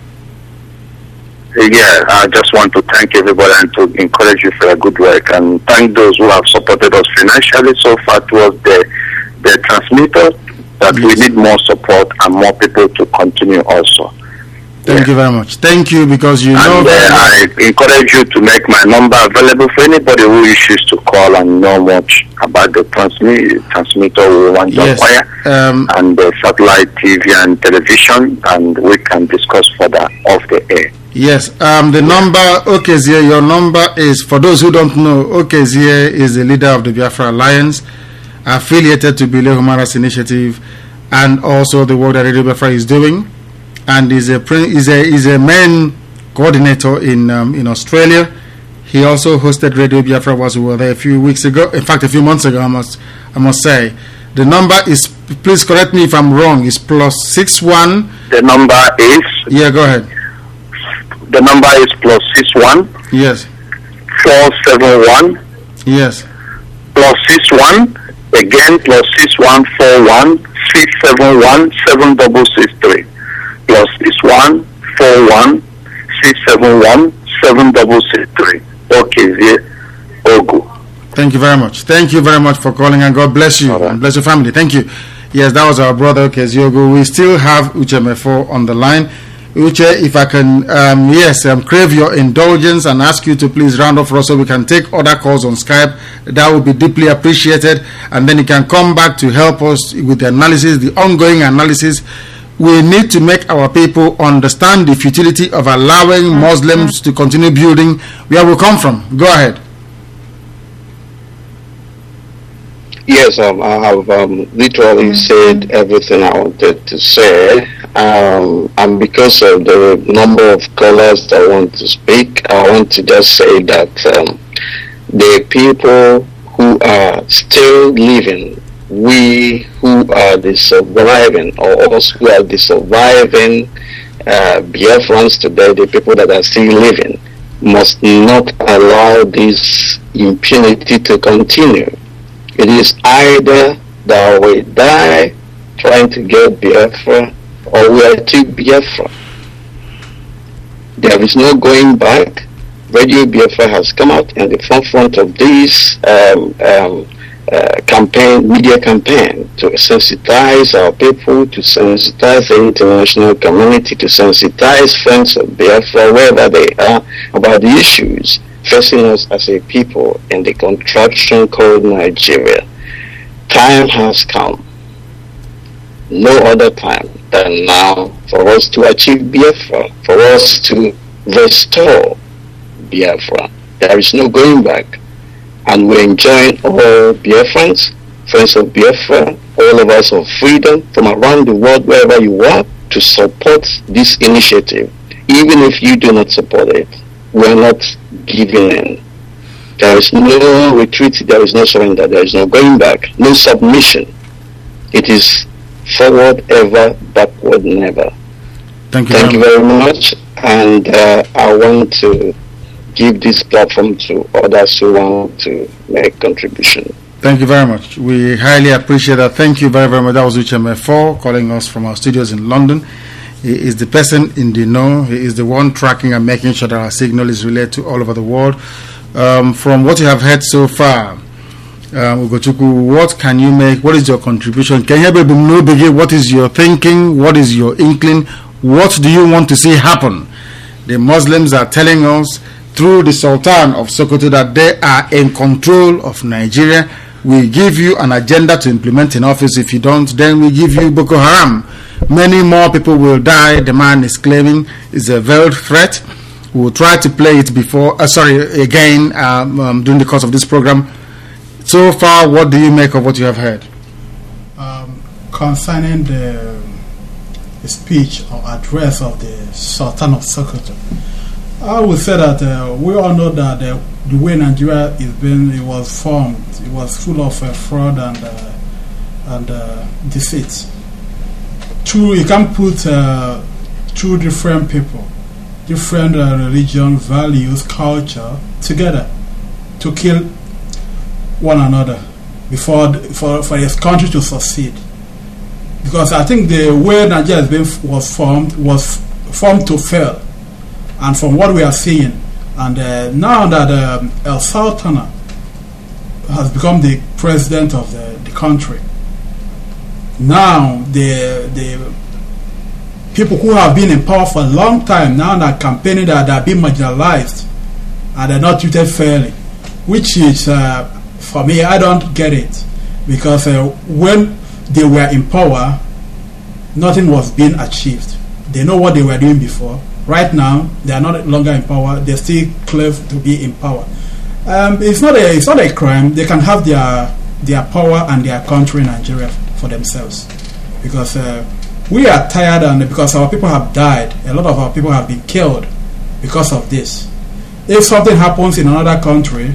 Yeah, I just want to thank everybody and to encourage you for your good work, and thank those who have supported us financially so far towards the, the transmitter. That yes. We need more support and more people to continue also. Thank yeah. you very much. Thank you, because you and know that uh, I encourage you to make my number available for anybody who wishes to call and know much about the transmit, transmitter we want to yes. acquire, um, and the satellite T V and television, and we can discuss further off the air. Yes, um, the number, Okezie, your number is, for those who don't know, Okezie is the leader of the Biafra Alliance, affiliated to Bile Humaras Initiative, and also the work that Radio Biafra is doing, and is a is a is a main coordinator in um, in Australia. He also hosted Radio Biafra was we were there a few weeks ago. In fact, a few months ago, I must I must say. The number is, please correct me if I'm wrong, is plus six one. The number is. Yeah, go ahead. The number is plus six one. Yes. Four seven one. Yes. Plus six one. Again, plus six one four one six seven one seven double six three. Plus six one four one six seven one seven double six three. Okay, Ogu. Thank you very much. Thank you very much for calling, and God bless you right. and bless your family. Thank you. Yes, that was our brother Okezie Ogu. We still have Uche Mefo on the line. Uche, if I can, um, yes, um, crave your indulgence and ask you to please round off for us so we can take other calls on Skype. That would be deeply appreciated. And then you can come back to help us with the analysis, the ongoing analysis. We need to make our people understand the futility of allowing Muslims to continue building where we come from. Go ahead. Yes, um, I have um, literally said everything I wanted to say. Um, and because of the number of callers that want to speak, I want to just say that um, the people who are still living, we who are the surviving, or us who are the surviving uh, Biafrans today, the people that are still living, must not allow this impunity to continue. It is either that we die trying to get Biafra, or we are to Biafra. There is no going back. Radio Biafra has come out in the forefront of this um, um, uh, campaign, media campaign, to sensitize our people, to sensitize the international community, to sensitize friends of Biafra wherever they are about the issues facing us as a people in the contraption called Nigeria. Time has come, no other time than now, for us to achieve Biafra, for us to restore Biafra. There is no going back. And we enjoin all Biafrans, friends of Biafra, all of us of freedom from around the world, wherever you are, to support this initiative. Even if you do not support it, we are not giving in. There is no retreat, there is no surrender, there is no going back, no submission. It is forward ever, backward never. Thank you. Thank very you very much. And uh, I want to give this platform to others who want to make contribution. Thank you very much. We highly appreciate that. Thank you very, very much. That was Uche Mefo calling us from our studios in London. He is the person in the know. He is the one tracking and making sure that our signal is relayed to all over the world. Um, from what you have heard so far, um, Ugochukwu, what can you make? What is your contribution? Can you know begin? What is your thinking? What is your inkling? What do you want to see happen? The Muslims are telling us through the Sultan of Sokoto that they are in control of Nigeria. We give you an agenda to implement in office. If you don't, then we give you Boko Haram. Many more people will die. The man is claiming it's a veiled threat. We will try to play it before, uh, sorry, again um, um, during the course of this program. So far, what do you make of what you have heard? Um, concerning the, the speech or address of the Sultan of Sokoto, I would say that uh, we all know that uh, the way Nigeria is being, it was formed, it was full of uh, fraud and uh, and uh, deceit. Two, you can put uh, two different people, different uh, religion, values, culture together to kill one another before for for this country to succeed. Because I think the way Nigeria has been was formed was formed to fail. And from what we are seeing, and uh, now that um, El Sultana has become the president of the, the country, now the the people who have been in power for a long time now are campaigning that they are being marginalized and they're not treated fairly, which is, uh, for me, I don't get it. Because uh, when they were in power, nothing was being achieved. They know what they were doing before. Right now, they are not longer in power. They still claim to be in power. Um, it's not a it's not a crime. They can have their their power and their country, Nigeria, for themselves. Because uh, we are tired, and because our people have died, a lot of our people have been killed because of this. If something happens in another country,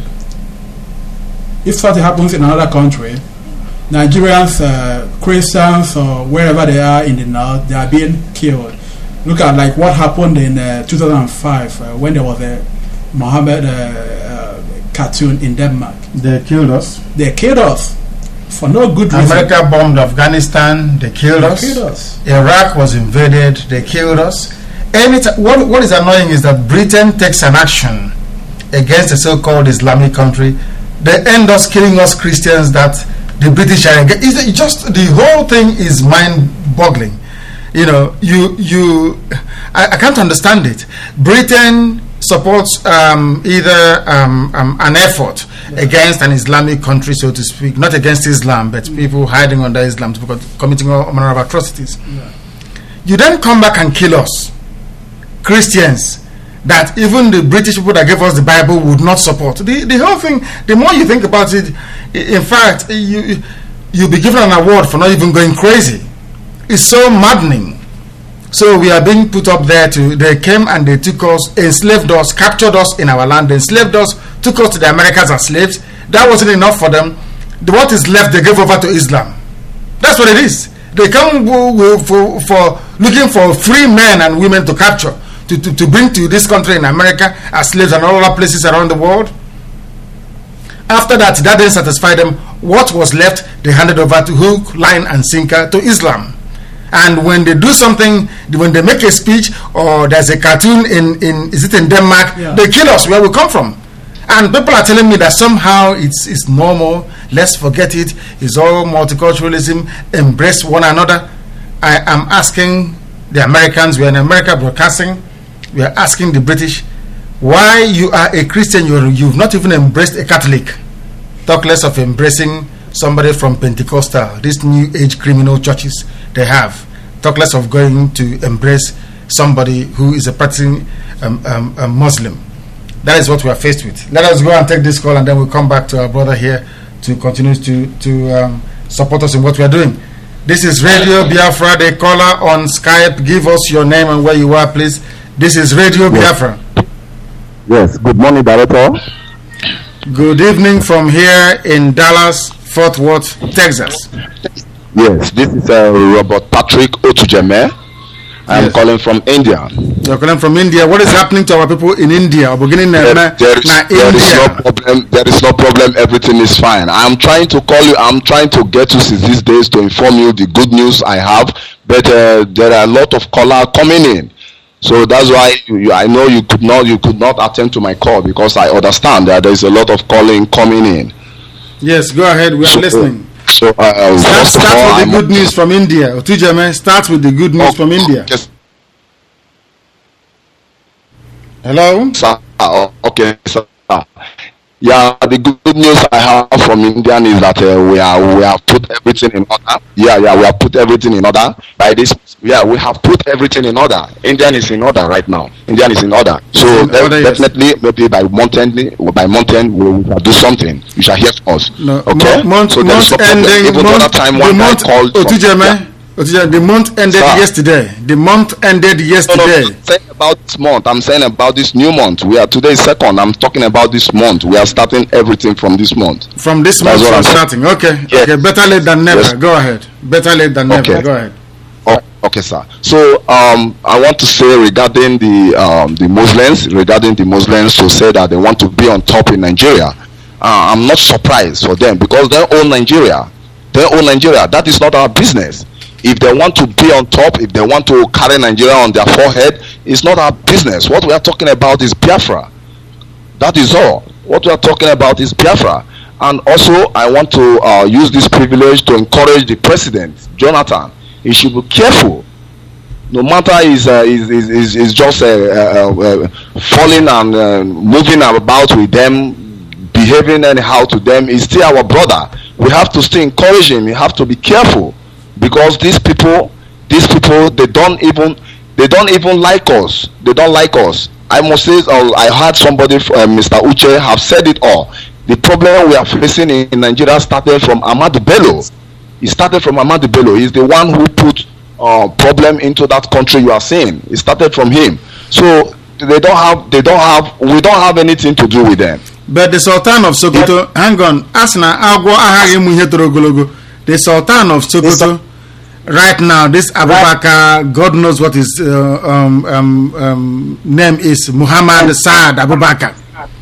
if something happens in another country, Nigerians, uh, Christians, or wherever they are in the north, they are being killed. Look at like what happened in uh, two thousand five uh, when there was a Mohammed uh, uh, cartoon in Denmark. They killed us. They killed us for no good reason. America bombed Afghanistan. They killed They us. killed us. Iraq was invaded. They killed us. Any t- what what is annoying is that Britain takes an action against a so-called Islamic country. They end us killing us Christians that the British are against. It's just the whole thing is mind-boggling. You know, you you, I, I can't understand it. Britain supports um, either um, um, an effort yeah. against an Islamic country, so to speak, not against Islam, but mm. people hiding under Islam, committing all manner of atrocities. Yeah. You then come back and kill us, Christians, that even the British people that gave us the Bible would not support. The the whole thing, the more you think about it, in fact, you you'll be given an award for not even going crazy. It's so maddening. So we are being put up there to, they came and they took us, enslaved us, captured us in our land, enslaved us, took us to the Americas as slaves. That wasn't enough for them. The, what is left, they gave over to Islam. That's what it is. They come for, for looking for free men and women to capture, to, to, to bring to this country in America as slaves and all other places around the world. After that, that didn't satisfy them. What was left, they handed over to hook, line, and sinker to Islam. And when they do something, when they make a speech or there's a cartoon in, in is it in Denmark, yeah. they kill us where we come from. And people are telling me that somehow it's it's normal. Let's forget it. It's all multiculturalism. Embrace one another. I am asking the Americans. We are in America broadcasting. We are asking the British, Why you are a Christian, you're, you've not even embraced a Catholic. Talk less of embracing somebody from Pentecostal, these new age criminal churches they have. Talk less of going to embrace somebody who is a practicing um, um, a Muslim. That is what we are faced with. Let us go and take this call, and then we'll come back to our brother here to continue to, to um, support us in what we are doing. This is Radio Biafra, the caller on Skype. Give us your name and where you are, please. This is Radio Biafra. Yes, good morning, Director. Good evening from here in Dallas, Fort Worth, Texas. Yes, this is uh, Robert Patrick Otujeme. I'm yes. calling from India. You're calling from India. What is happening to our people in India? Beginning there, there, is, there is no problem. There is no problem. Everything is fine. I'm trying to call you. I'm trying to get you since these days to inform you the good news I have. But uh, there are a lot of callers coming in. So that's why you, I know you could not you could not attend to my call, because I understand that there is a lot of calling coming in. Yes, go ahead. We are so, listening. So uh, start, start all, with the I'm good news from India. Otujeme, start with the good news okay, from India. Yes. Hello. Sir, uh, okay, sir. Yeah, the good news I have from India is that uh, we are we have put everything in order. Yeah, yeah, we have put everything in order. By this, yeah, we have put everything in order. Indian is in order right now. Indian is in order. So in order, definitely, yes. maybe by mountain, by mountain, we will do something. You shall hear from us. No, okay. Month, so month no ending. Even month, the other time one month, guy called. Otujeme, Otujeme, the month ended Sir. yesterday. The month ended yesterday. No, no, I'm saying about this month. I'm saying about this new month. We are today second. I'm talking about this month. We are starting everything from this month. From this That's month, from starting. Okay. Yes. Okay. Better late than never. Yes. Go ahead. Better late than never. Okay. Go ahead. Oh, okay, sir. So um, I want to say regarding the um, the Muslims, regarding the Muslims who say that they want to be on top in Nigeria. Uh, I'm not surprised for them, because they own Nigeria. They own Nigeria. That is not our business. If they want to be on top, if they want to carry Nigeria on their forehead, it's not our business. What we are talking about is Biafra. That is all. What we are talking about is Biafra. And also, I want to uh, use this privilege to encourage the president, Jonathan. He should be careful. No matter is uh, is, is is just uh, uh, uh, falling and uh, moving about with them, behaving anyhow to them, is still our brother. We have to still encourage him. We have to be careful. Because these people, these people, they don't even, they don't even like us. They don't like us. I must say, uh, I heard somebody, uh, Mister Uche, have said it all. The problem we are facing in, in Nigeria started from Ahmadu Bello. It started from Ahmadu Bello. He's the one who put uh, problem into that country you are seeing. It started from him. So they don't have, they don't have, we don't have anything to do with them. But the Sultan of Sokoto, yeah. hang on, Asna Agwa Ahagi Muhetoro. The Sultan of Sokoto, right now, this Abubakar, God knows what his uh, um, um, um, name is, Muhammad Saad Abubakar,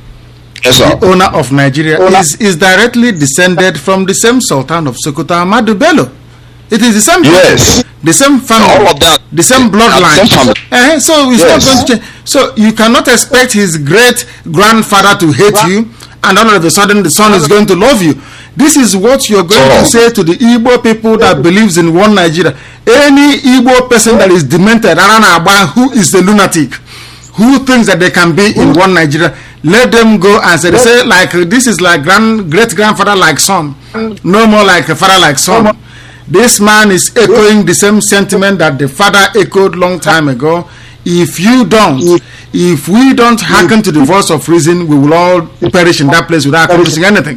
yes, sir. the owner of Nigeria, is, is directly descended from the same Sultan of Sokoto, Ahmadu Bello. It is the same, yes. the same family, all of that, the same bloodline. Uh, so it's yes. not going to change. So you cannot expect his great grandfather to hate what? you, and all of a sudden the son is going to love you. This is what you're going oh. to say to the Igbo people that believes in one Nigeria. Any Igbo person that is demented, who is a lunatic, who thinks that they can be in one Nigeria, let them go and say, they say like this is like grand great grandfather like son, no more like a father like son. This man is echoing the same sentiment that the father echoed long time ago. If you don't, if we don't hearken to the voice of reason, we will all perish in that place without accomplishing anything.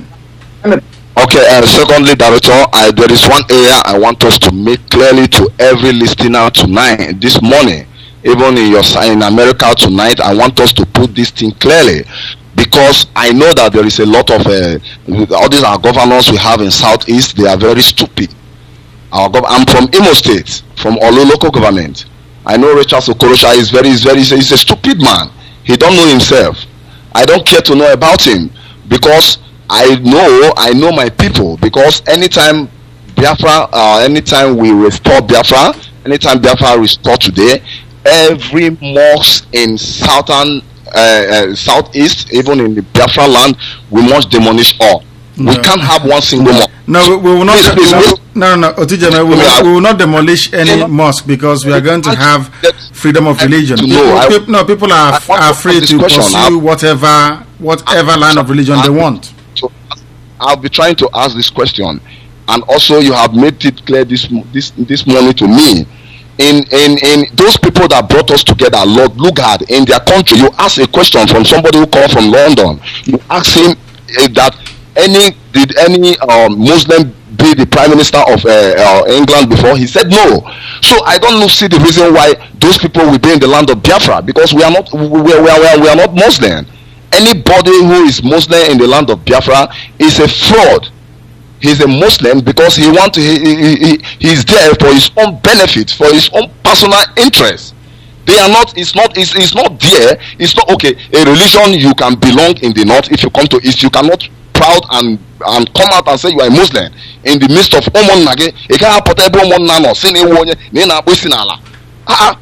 Okay, and uh, secondly, Director, I, there is one area I want us to make clearly to every listener tonight, this morning, even in your in America tonight. I want us to put this thing clearly, because I know that there is a lot of uh, all these our governors we have in Southeast. They are very stupid. Our gov- I'm from Imo State, from Olu local government. I know Richard Sokorosha is very, is very, he's a stupid man. He don't know himself. I don't care to know about him, because I know, I know my people, because anytime Biafra, uh, anytime we restore Biafra, anytime Biafra restore today, every mosque in southern, uh, uh, southeast, even in the Biafra land, we must demolish all. No. We can't have one single mosque. No, we, we will not. Please, please, no, no, no, Otijeme, we, will, we will not demolish any mosque because we are going to have freedom of religion. People, know, people, no, people are, are free to pursue whatever whatever line of religion they want. So I'll be trying to ask this question, and also you have made it clear this this this morning to me. In in in those people that brought us together, Lord Lugard, in their country, you ask a question from somebody who come from London. You ask him uh, that any did any um, Muslim be the prime minister of uh, uh, England before? He said no. So I don't know, see the reason why those people will be in the land of Biafra, because we are not we are, we are, we are not Muslim. Anybody who is Muslim in the land of Biafra is a fraud. He's a Muslim because he want to, he, he, he he's there for his own benefit, for his own personal interest. They are not, it's not, it's, it's not there. It's not okay. A religion, you can belong in the north. If you come to east, you cannot proud and and come out and say you are a Muslim in the midst of Omon Nage. You can't put every Omon Nano, Sini Wonye, Nina Businala. Ah,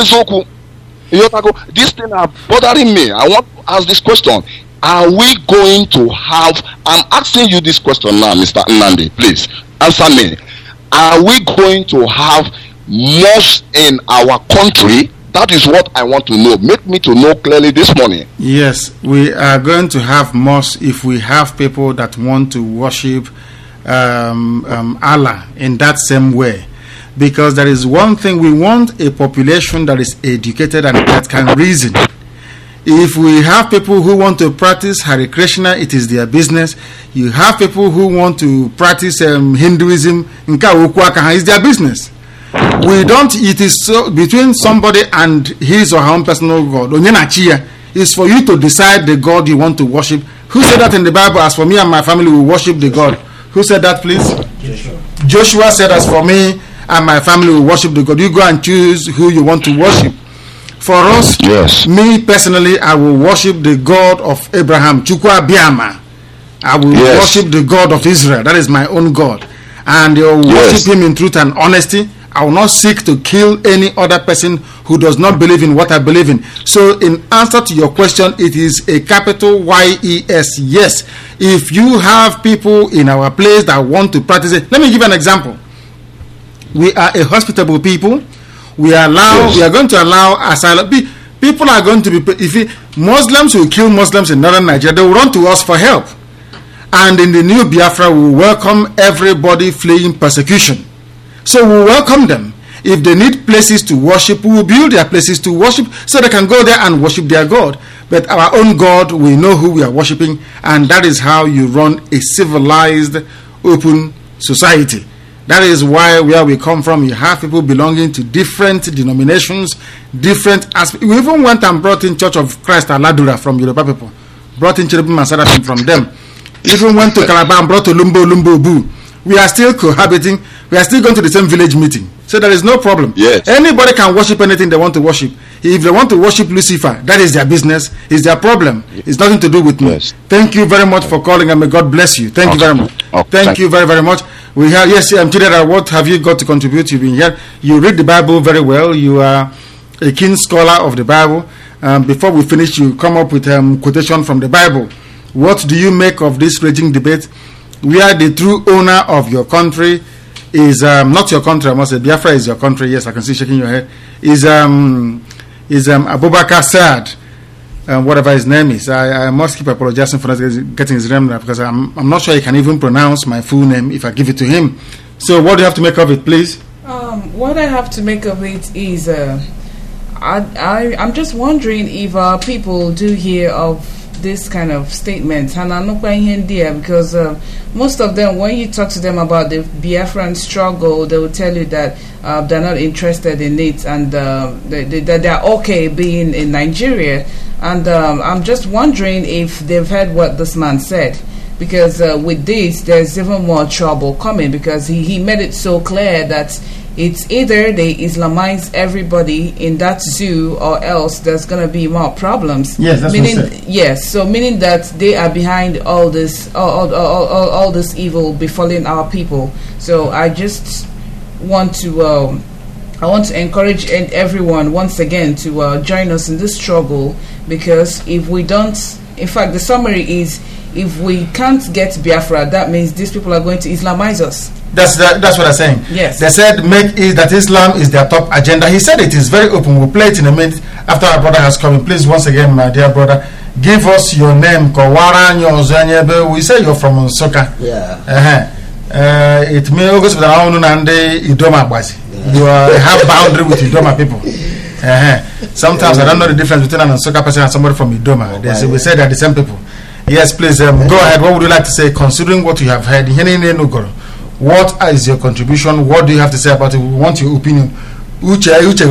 this thing are bothering me. I want to ask this question. Are we going to have, I'm asking you this question now, Mister Nnamdi, please answer me. Are we going to have mosques in our country? That is what I want to know. Make me to know clearly this morning. Yes, we are going to have mosques if we have people that want to worship um, um, Allah in that same way. Because there is one thing, we want a population that is educated and that can reason. If we have people who want to practice Hare Krishna, it is their business. You have people who want to practice um, Hinduism, it's their business. We don't, it is so, between somebody and his or her own personal God. It's for you to decide the God you want to worship. Who said that in the Bible? As for me and my family, we worship the God. Who said that, please? Joshua. Joshua said, as for me and my family, we worship the God. You go and choose who you want to worship. For us, yes. Me personally, I will worship the God of Abraham, Chukwa Biama. I will yes. worship the God of Israel. That is my own God. And I will yes. worship him in truth and honesty. I will not seek to kill any other person who does not believe in what I believe in. So in answer to your question, it is a capital Y E S. Yes. If you have people in our place that want to practice it. Let me give an example. We are a hospitable people. We allow. Yes. We are going to allow asylum. People are going to be. If it, Muslims will kill Muslims in northern Nigeria, they will run to us for help. And in the new Biafra, we will welcome everybody fleeing persecution. So we will welcome them. If they need places to worship, we will build their places to worship, so they can go there and worship their God. But our own God, we know who we are worshiping, and that is how you run a civilized, open society. That is why where we come from, you have people belonging to different denominations, different aspects. We even went and brought in Church of Christ Aladura from Yoruba people, brought in Cherubim and Seraphim from them. Even went to Calabar and brought to Lumbo Lumbo Boo. We are still cohabiting. We are still going to the same village meeting. So there is no problem. Yes. Anybody can worship anything they want to worship. If they want to worship Lucifer, that is their business. It's their problem. It's nothing to do with me. Yes. Thank you very much for calling, and may God bless you. Thank okay. you very much. Okay. Thank, Thank you very, very much. We have, yes, um, Chidera, what have you got to contribute? You've been here. You read the Bible very well. You are a keen scholar of the Bible. Um, before we finish, you come up with a um, quotation from the Bible. What do you make of this raging debate where the true owner of your country is um, not your country? I must say, Biafra is your country. Yes, I can see you shaking your head. Is um is um Abubakar Saad, um, whatever his name is. I, I must keep apologizing for not getting his name because I'm I'm not sure he can even pronounce my full name if I give it to him. So what do you have to make of it, please? Um, what I have to make of it is, uh, I I I'm just wondering if uh, people do hear of this kind of statements, and I'm not quite here because uh, most of them, when you talk to them about the Biafran struggle, they will tell you that uh, they're not interested in it, and uh, they, they, that they're okay being in Nigeria. And um, I'm just wondering if they've heard what this man said, because uh, with this, there's even more trouble coming, because he, he made it so clear that it's either they Islamize everybody in that zoo, or else there's going to be more problems. Yes, that's meaning, what I said. Yes, so meaning that they are behind all this, all, all, all, all, all this evil befalling our people. So I just want to, um, I want to encourage everyone once again to uh, join us in this struggle, because if we don't In fact, the summary is, if we can't get Biafra, that means these people are going to Islamize us. That's that, that's what I'm saying. Yes. They said make it that Islam is their top agenda. He said it is very open. We'll play it in a minute after our brother has come in. Please, once again, my dear brother, give us your name. We say you're from Nsukka. Yeah. Uh-huh. Uh, it may also be around and Idoma Bazi. You uh, have boundary with Idoma people. Uh-huh. Sometimes I don't know the difference between an Nsukka person and somebody from Idoma. They say, we say they're the same people. Yes, please um, go ahead. What would you like to say, considering what you have heard? What is your contribution? What do you have to say about it? We want your opinion. What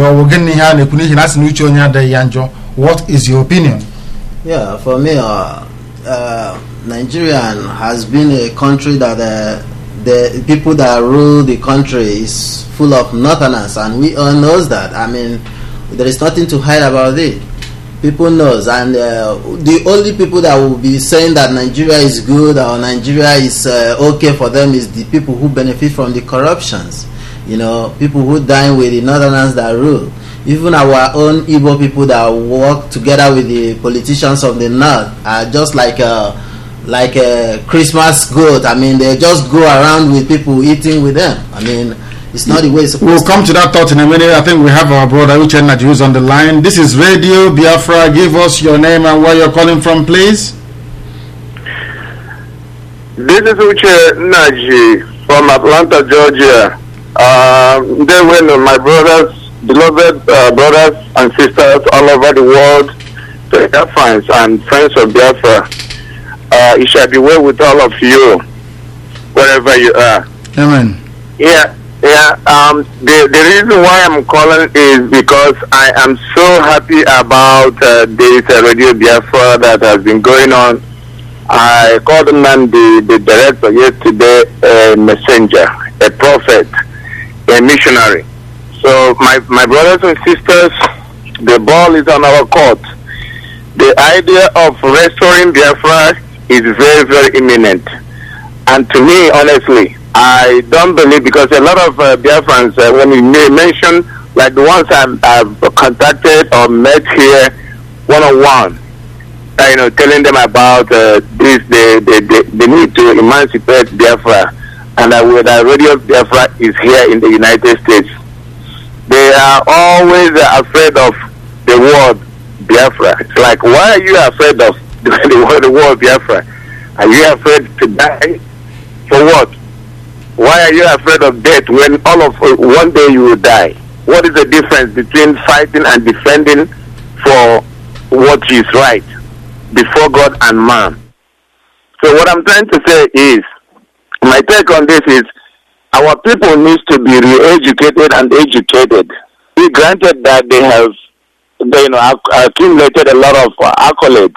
is your opinion? Yeah, for me, uh, uh, Nigeria has been a country that uh, the people that rule the country is full of northerners, and we all knows that. I mean, there is nothing to hide about it. People knows, and uh, the only people that will be saying that Nigeria is good or Nigeria is uh, okay for them is the people who benefit from the corruptions. You know, people who dine with the northerners that rule. Even our own Igbo people that work together with the politicians of the north are just like a like a Christmas goat. I mean, they just go around with people eating with them. I mean, it's not the way it's supposed We'll come to that thought in a minute. I think we have our brother Uche Naji who's on the line. This is Radio Biafra. Give us your name and where you're calling from, please. This is Uche Naji from Atlanta, Georgia. Uh, they were my brothers, beloved uh, brothers and sisters all over the world, Biafrans and friends of Biafra. Uh, it shall be well with all of you, wherever you are. Amen. Yeah. Yeah, um, the, the reason why I'm calling is because I am so happy about uh, this uh, Radio Biafra that has been going on. I called the man, the, the director yesterday, a messenger, a prophet, a missionary. So my, my brothers and sisters, the ball is on our court. The idea of restoring Biafra is very, very imminent. And to me, honestly, I don't believe, because a lot of uh, Biafrans, uh, when we mention, like the ones I've, I've contacted or met here one-on-one, uh, you know, telling them about uh, this, they, they, they, they need to emancipate Biafra, and that uh, the Radio Biafra is here in the United States. They are always uh, afraid of the word Biafra. It's like, why are you afraid of the, the, word, the word Biafra? Are you afraid to die? For what? Why are you afraid of death when all of uh, one day you will die? What is the difference between fighting and defending for what is right before God and man? So what I'm trying to say is, my take on this is, our people need to be re-educated and educated. We granted that they have, they, you know, accumulated a lot of uh, accolades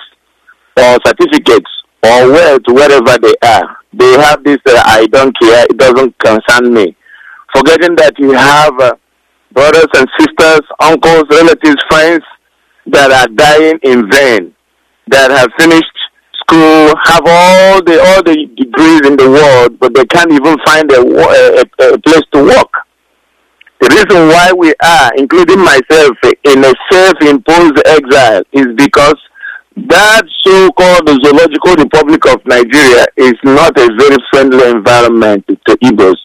or certificates or wealth wherever they are. They have this, uh, I don't care, it doesn't concern me. Forgetting that you have uh, brothers and sisters, uncles, relatives, friends that are dying in vain, that have finished school, have all the all the degrees in the world, but they can't even find a, a, a place to work. The reason why we are, including myself, in a self-imposed exile is because that so-called Zoological Republic of Nigeria is not a very friendly environment to Igbos.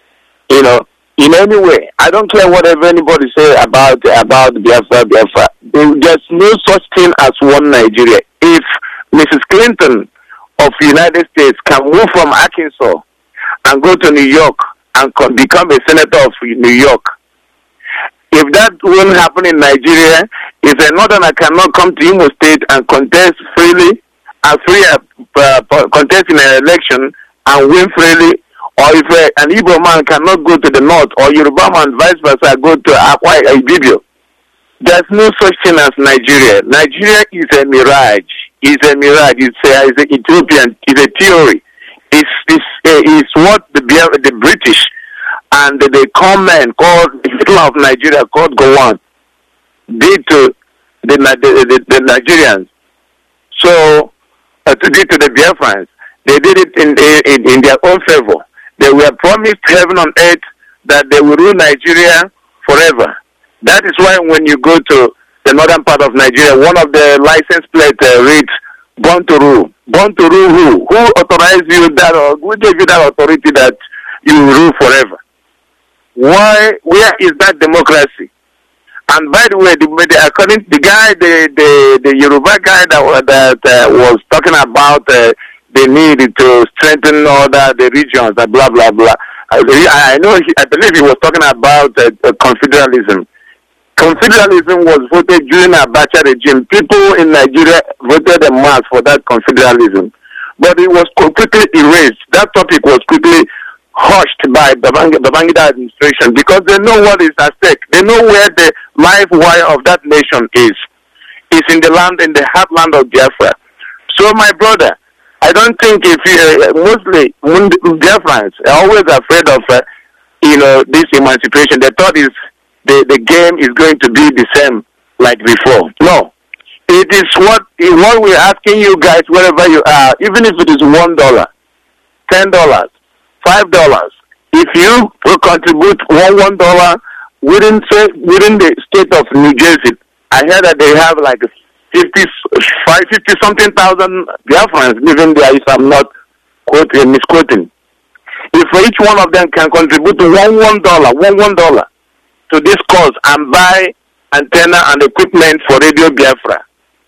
You know, in any way, I don't care whatever anybody say about about Biafra, Biafra. There's no such thing as one Nigeria. If Missus Clinton of the United States can move from Arkansas and go to New York and become a senator of New York, if that won't happen in Nigeria, if a northerner cannot come to Imo State and contest freely, and free uh, contest in an election and win freely, or if uh, an Igbo man cannot go to the north, or Yoruba man vice versa go to Akwa Ibibio, there's no such thing as Nigeria. Nigeria is a mirage. It's a mirage. It's a, it's a Ethiopian. It's a theory. It's it's, uh, it's what the the British and the common called the Hitler of Nigeria called Gowon did to the the, the, the Nigerians. So uh, to did to the Biafrans, they did it in, in in their own favor. They were promised heaven on earth that they will rule Nigeria forever. That is why when you go to the northern part of Nigeria, one of the license plates uh, reads born to rule. Born to rule who? Who authorized you that, or who gave you that authority that you rule forever? Why? Where is that democracy? And by the way, the, the, according to the guy, the the, the Yoruba guy that that uh, was talking about uh, the need to strengthen all the, the regions, uh, blah blah blah. I, I know. He, I believe he was talking about uh, uh, confederalism. Confederalism was voted during Abacha regime. People in Nigeria voted en masse for that confederalism, but it was quickly erased. That topic was quickly hushed by the Babangida administration because they know what is at stake. They know where the life wire of that nation is. It's in the land, in the heartland of Biafra. So, my brother, I don't think if you, uh, mostly Biafrans are always afraid of, uh, you know, this emancipation. They thought is the, the game is going to be the same like before. No. It is what, what we're asking you guys, wherever you are, even if it is one dollar, ten dollars, five dollars. If you will contribute one one dollar within say within the state of New Jersey, I heard that they have like fifty, fifty something thousand Biafrans living there. If I'm not quoting, misquoting, if each one of them can contribute one one dollar, one one dollar to this cause and buy antenna and equipment for Radio Biafra,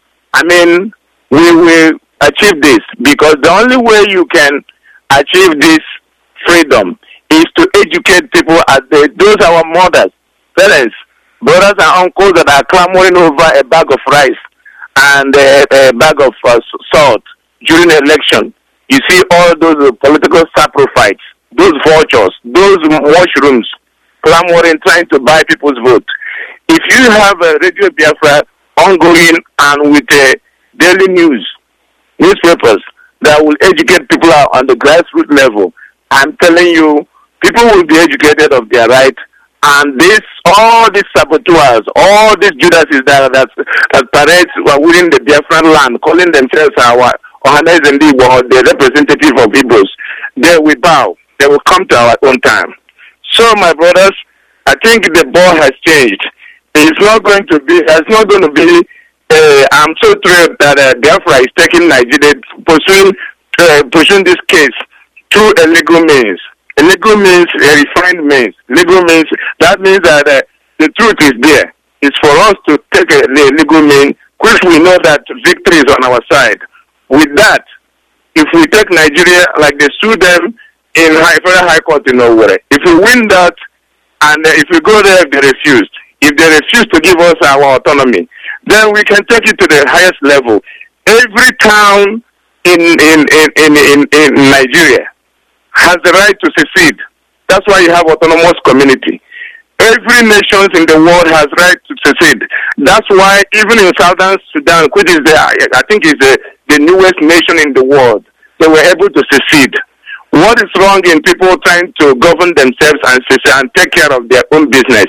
I mean, we will achieve this because the only way you can achieve this freedom is to educate people as they, those are our mothers, parents, brothers and uncles that are clamoring over a bag of rice and a, a bag of uh, salt during the election. You see all those uh, political sacrifices, those vultures, those mushrooms clamoring, trying to buy people's vote. If you have a Radio Biafra ongoing and with uh, daily news, newspapers that will educate people on the grassroots level, I'm telling you, people will be educated of their right, and this, all these saboteurs, all these Judases that that, that parades within the Biafran land, calling themselves our Ohanes and Igbo, the representative of Igbos, they will bow. They will come to our own time. So, my brothers, I think the ball has changed. It's not going to be. It's not going to be. Uh, I'm so thrilled that uh, Biafra is taking Nigeria, pursuing uh, pursuing this case through illegal means. Illegal means a refined means. Legal means that means that uh, the truth is there. It's for us to take a, the legal means, which we know that victory is on our side. With that, if we take Nigeria like they sue them in high, federal high court in Owerri, if we win that, and uh, if we go there, if they refused, if they refuse to give us our autonomy, then we can take it to the highest level. Every town in in in in, in, in Nigeria has the right to secede. That's why you have autonomous community. Every nation in the world has right to secede. That's why even in Southern Sudan, which is the, I think is the, the newest nation in the world, they were able to secede. What is wrong in people trying to govern themselves and secede and take care of their own business?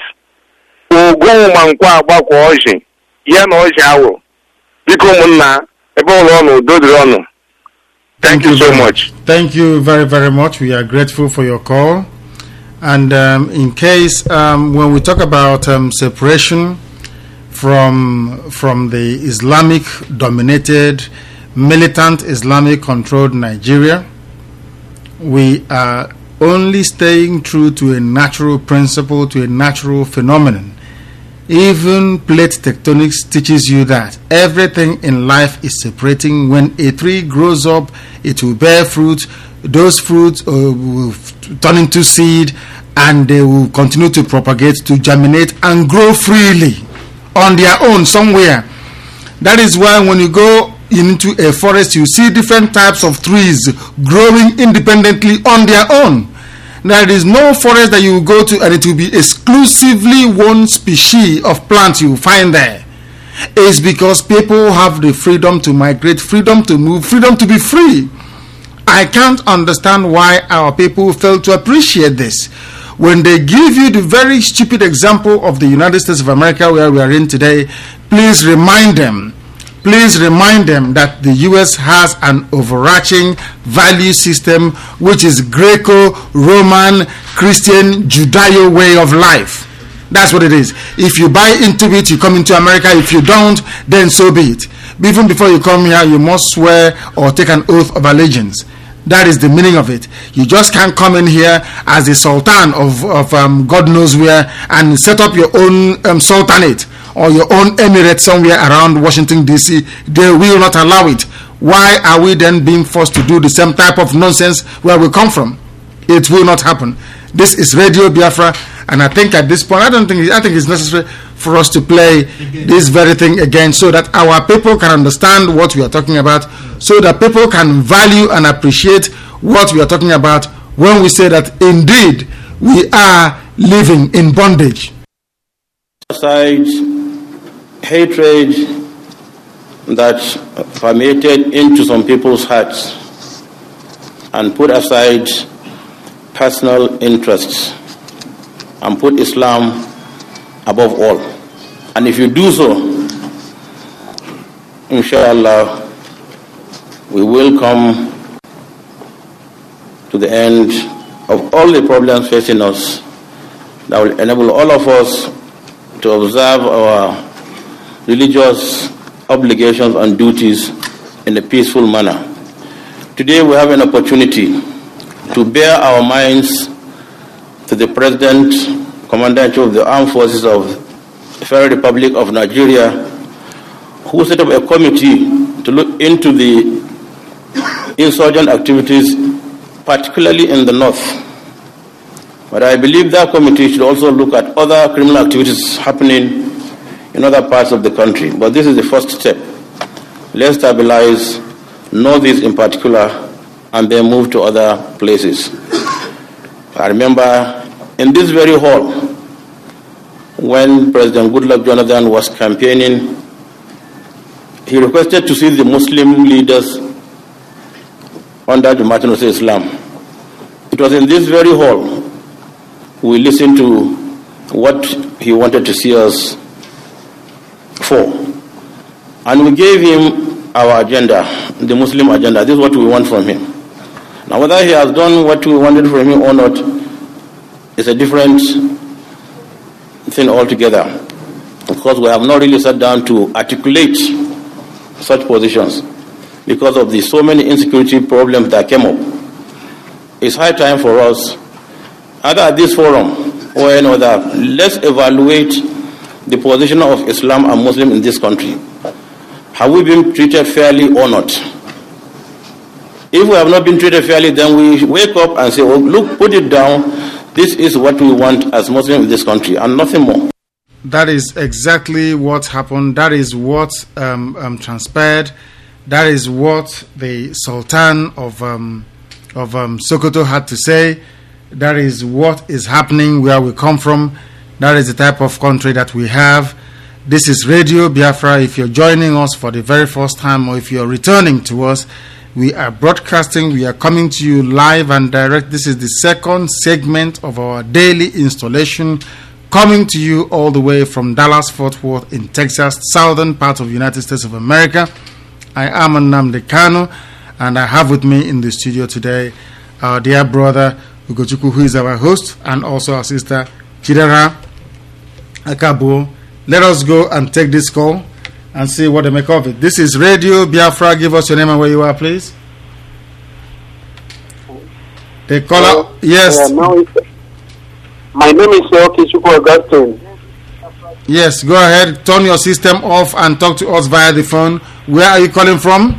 Thank you so much. Thank you very, very much. We are grateful for your call. And um, in case, um, when we talk about um, separation from, from the Islamic-dominated, militant Islamic-controlled Nigeria, we are only staying true to a natural principle, to a natural phenomenon. Even plate tectonics teaches you that everything in life is separating. When a tree grows up, it will bear fruit. Those fruits uh, will turn into seed, and they will continue to propagate, to germinate, and grow freely on their own somewhere. That is why when you go into a forest, you see different types of trees growing independently on their own. There is no forest that you will go to and it will be exclusively one species of plant you will find there. It's because people have the freedom to migrate, freedom to move, freedom to be free. I can't understand why our people fail to appreciate this. When they give you the very stupid example of the United States of America where we are in today, please remind them Please remind them that the U S has an overarching value system which is Greco-Roman Christian Judeo way of life. That's what it is. If you buy into it, you come into America. If you don't, then so be it. Even before you come here, you must swear or take an oath of allegiance. That is the meaning of it. You just can't come in here as the Sultan of, of um, God knows where and set up your own um, sultanate or your own emirate somewhere around Washington, D C. They will not allow it. Why are we then being forced to do the same type of nonsense where we come from? It will not happen. This is Radio Biafra, and I think at this point, I don't think I think it's necessary for us to play this very thing again, so that our people can understand what we are talking about, so that people can value and appreciate what we are talking about when we say that indeed we are living in bondage. Aside hatred that permeated into some people's hearts, and put aside personal interests, and put Islam above all. And if you do so, inshallah, we will come to the end of all the problems facing us that will enable all of us to observe our religious obligations and duties in a peaceful manner. Today we have an opportunity to bear our minds to the President, Commander-in-Chief of the Armed Forces of the Federal Republic of Nigeria, who set up a committee to look into the insurgent activities, particularly in the north. But I believe that committee should also look at other criminal activities happening in other parts of the country. But this is the first step. Let's stabilize Northeast in particular, and then move to other places. I remember in this very hall, when President Goodluck Jonathan was campaigning, he requested to see the Muslim leaders under the Martin of Islam. It was in this very hall we listened to what he wanted to see us for. And we gave him our agenda, the Muslim agenda. This is what we want from him. Now, whether he has done what we wanted from him or not is a different thing altogether, because we have not really sat down to articulate such positions because of the so many insecurity problems that came up. It's high time for us, either at this forum or any other, let's evaluate the position of Islam and Muslim in this country. Have we been treated fairly or not? If we have not been treated fairly, then we wake up and say, oh, look, put it down. This is what we want as Muslims in this country, and nothing more. That is exactly what happened. That is what um, um, transpired. That is what the Sultan of um, of um, Sokoto had to say. That is what is happening where we come from. That is the type of country that we have. This is Radio Biafra. If you're joining us for the very first time, or if you're returning to us, we are broadcasting. We are coming to you live and direct. This is the second segment of our daily installation, coming to you all the way from Dallas-Fort Worth in Texas, southern part of the United States of America. I am Nnamdi Kanu, and I have with me in the studio today our dear brother Ugochukwu, who is our host, and also our sister Chidera Akabo. Let us go and take this call and see what they make of it. This is Radio Biafra. Give us your name and where you are, please. The caller, uh, yes. Uh, no, my name is Okichukwu Augustine. Yes, go ahead. Turn your system off and talk to us via the phone. Where are you calling from?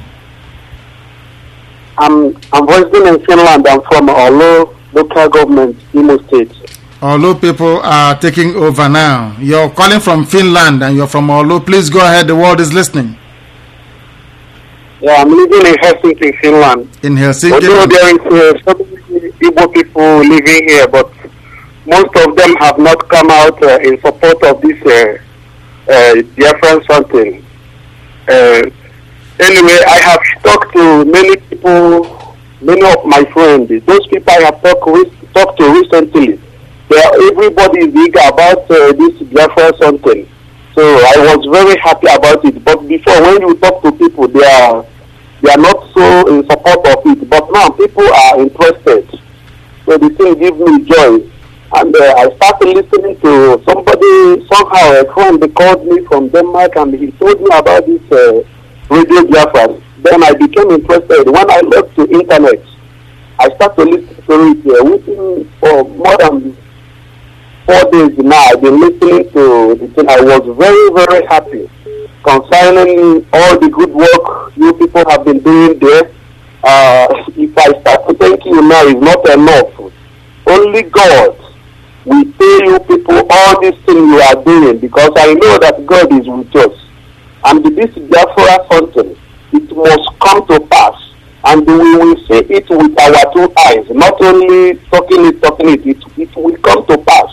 I'm I'm voicing in Finland. I'm from Olo local government, Imo State. Olo people are taking over now. You're calling from Finland and you're from Olo. Please go ahead. The world is listening. Yeah, I'm living in Helsinki, Finland. In Helsinki. Although there is uh, so many Igbo people living here, but most of them have not come out uh, in support of this uh, uh, different something. Uh, anyway, I have talked to many people, many of my friends. Those people I have talked with, talked to recently, they are, everybody is eager about uh, this different something. So I was very happy about it. But before, when you talk to people, they are they are not so in support of it. But now people are interested. So the thing gives me joy. And uh, I started listening to somebody, somehow a friend, they called me from Denmark and he told me about this uh, Radio Biafra. Then I became interested. When I left the internet, I started to listen to it. Uh, within for more than four days now, I've been listening to the thing. I was very, very happy concerning all the good work you people have been doing there. Uh, if I start to thank you now, it's not enough. Only God will pay you people all these things you are doing, because I know that God is with us. And this Biafra something, it must come to pass. And we will see it with our two eyes, not only talking it, talking it, it, it will come to pass.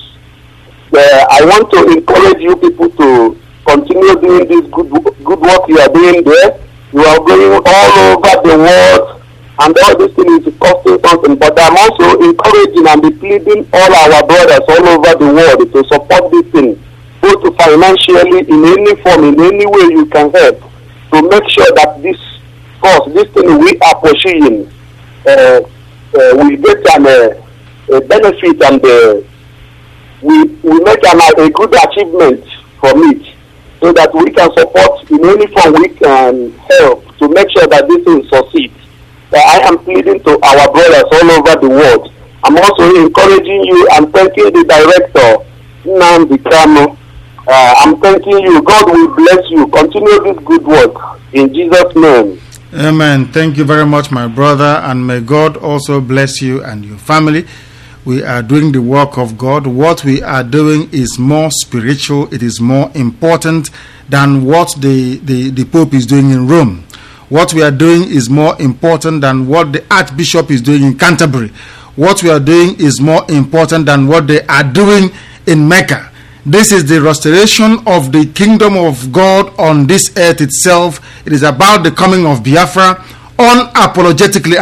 Uh, I want to encourage you people to continue doing this good good work you are doing there. You are going all over the world, and all this thing is costing something. But I'm also encouraging and pleading all our brothers all over the world to support this thing, both financially, in any form, in any way you can help, to make sure that this cause, this thing we are pursuing, uh, uh, we get an, uh, a benefit and uh, we, we make an, a good achievement from it, so that we can support in any form we can help to make sure that this thing succeeds. Uh, I am pleading to our brothers all over the world. I'm also encouraging you and thanking the director, Nnamdi Kanu. Uh, I'm thanking you. God will bless you. Continue this good work in Jesus' name. Amen. Thank you very much, my brother, and may God also bless you and your family. We are doing the work of God. What we are doing is more spiritual. It is more important than what the, the, the Pope is doing in Rome. What we are doing is more important than what the Archbishop is doing in Canterbury. What we are doing is more important than what they are doing in Mecca. This is the restoration of the kingdom of God on this earth itself. It is about the coming of Biafra. Unapologetically,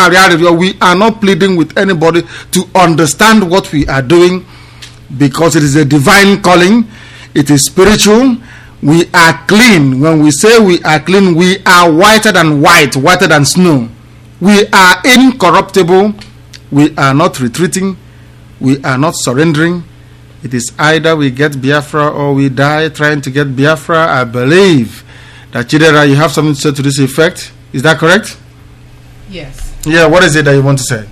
we are not pleading with anybody to understand what we are doing, because it is a divine calling. It is spiritual. We are clean. When we say we are clean, we are whiter than white, whiter than snow. We are incorruptible. We are not retreating. We are not surrendering. It is either we get Biafra or we die trying to get Biafra. I believe that, Chidera, you have something to say to this effect. Is that correct? Yes. Yeah, what is it that you want to say?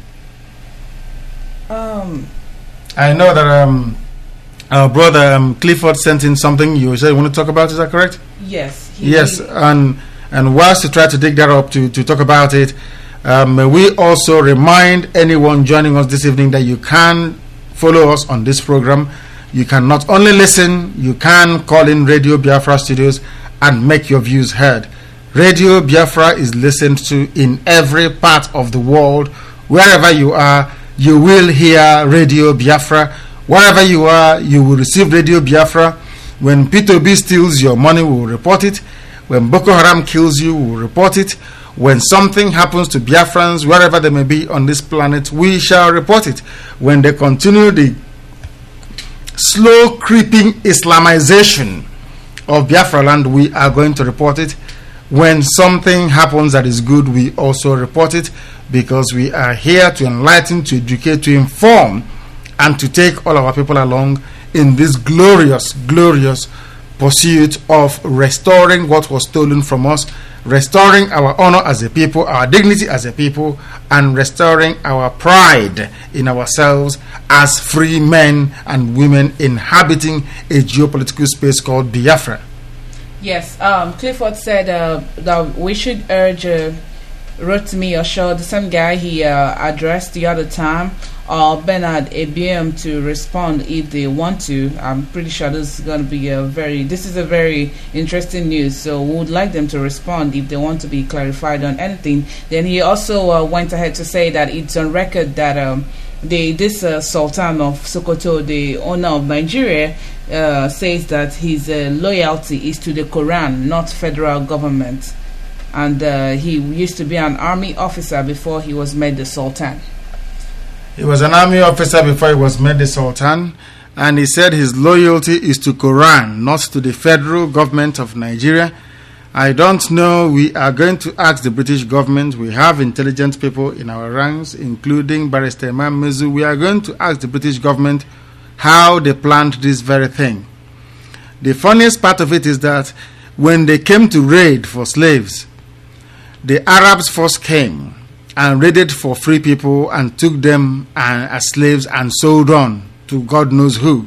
Um, I know that um, our brother um, Clifford sent in something you said you want to talk about. Is that correct? Yes. He, yes, and and whilst you try to dig that up to, to talk about it, um, may we also remind anyone joining us this evening that you can follow us on this program. You can not only listen, you can call in Radio Biafra Studios and make your views heard. Radio Biafra is listened to in every part of the world. Wherever you are, you will hear Radio Biafra. Wherever you are, you will receive Radio Biafra. When P two B steals your money, we will report it. When Boko Haram kills you, we will report it. When something happens to Biafrans, wherever they may be on this planet, we shall report it. When they continue the slow creeping Islamization of Biafra land, we are going to report it. When something happens that is good, we also report it, because we are here to enlighten, to educate, to inform, and to take all our people along in this glorious, glorious pursuit of restoring what was stolen from us, restoring our honor as a people, our dignity as a people, and restoring our pride in ourselves as free men and women inhabiting a geopolitical space called Biafra. Yes, um, Clifford said uh, that we should urge uh, Rotimi Osho, the same guy he uh, addressed the other time, or Bernard Ebiem, to respond if they want to. I'm pretty sure this is going to be a very, this is a very interesting news, so we would like them to respond if they want to be clarified on anything. Then he also uh, went ahead to say that it's on record that um, they, this uh, Sultan of Sokoto, the owner of Nigeria, Uh, says that his uh, loyalty is to the Quran, not federal government, and uh, he used to be an army officer before he was made the Sultan. He was an army officer before he was made the Sultan, and he said his loyalty is to Quran, not to the federal government of Nigeria. I don't know. We are going to ask the British government. We have intelligent people in our ranks, including Barrister Imam Mezu. We are going to ask the British government how they planned this very thing. The funniest part of it is that when they came to raid for slaves, the Arabs first came and raided for free people and took them uh, as slaves and sold on to God knows who.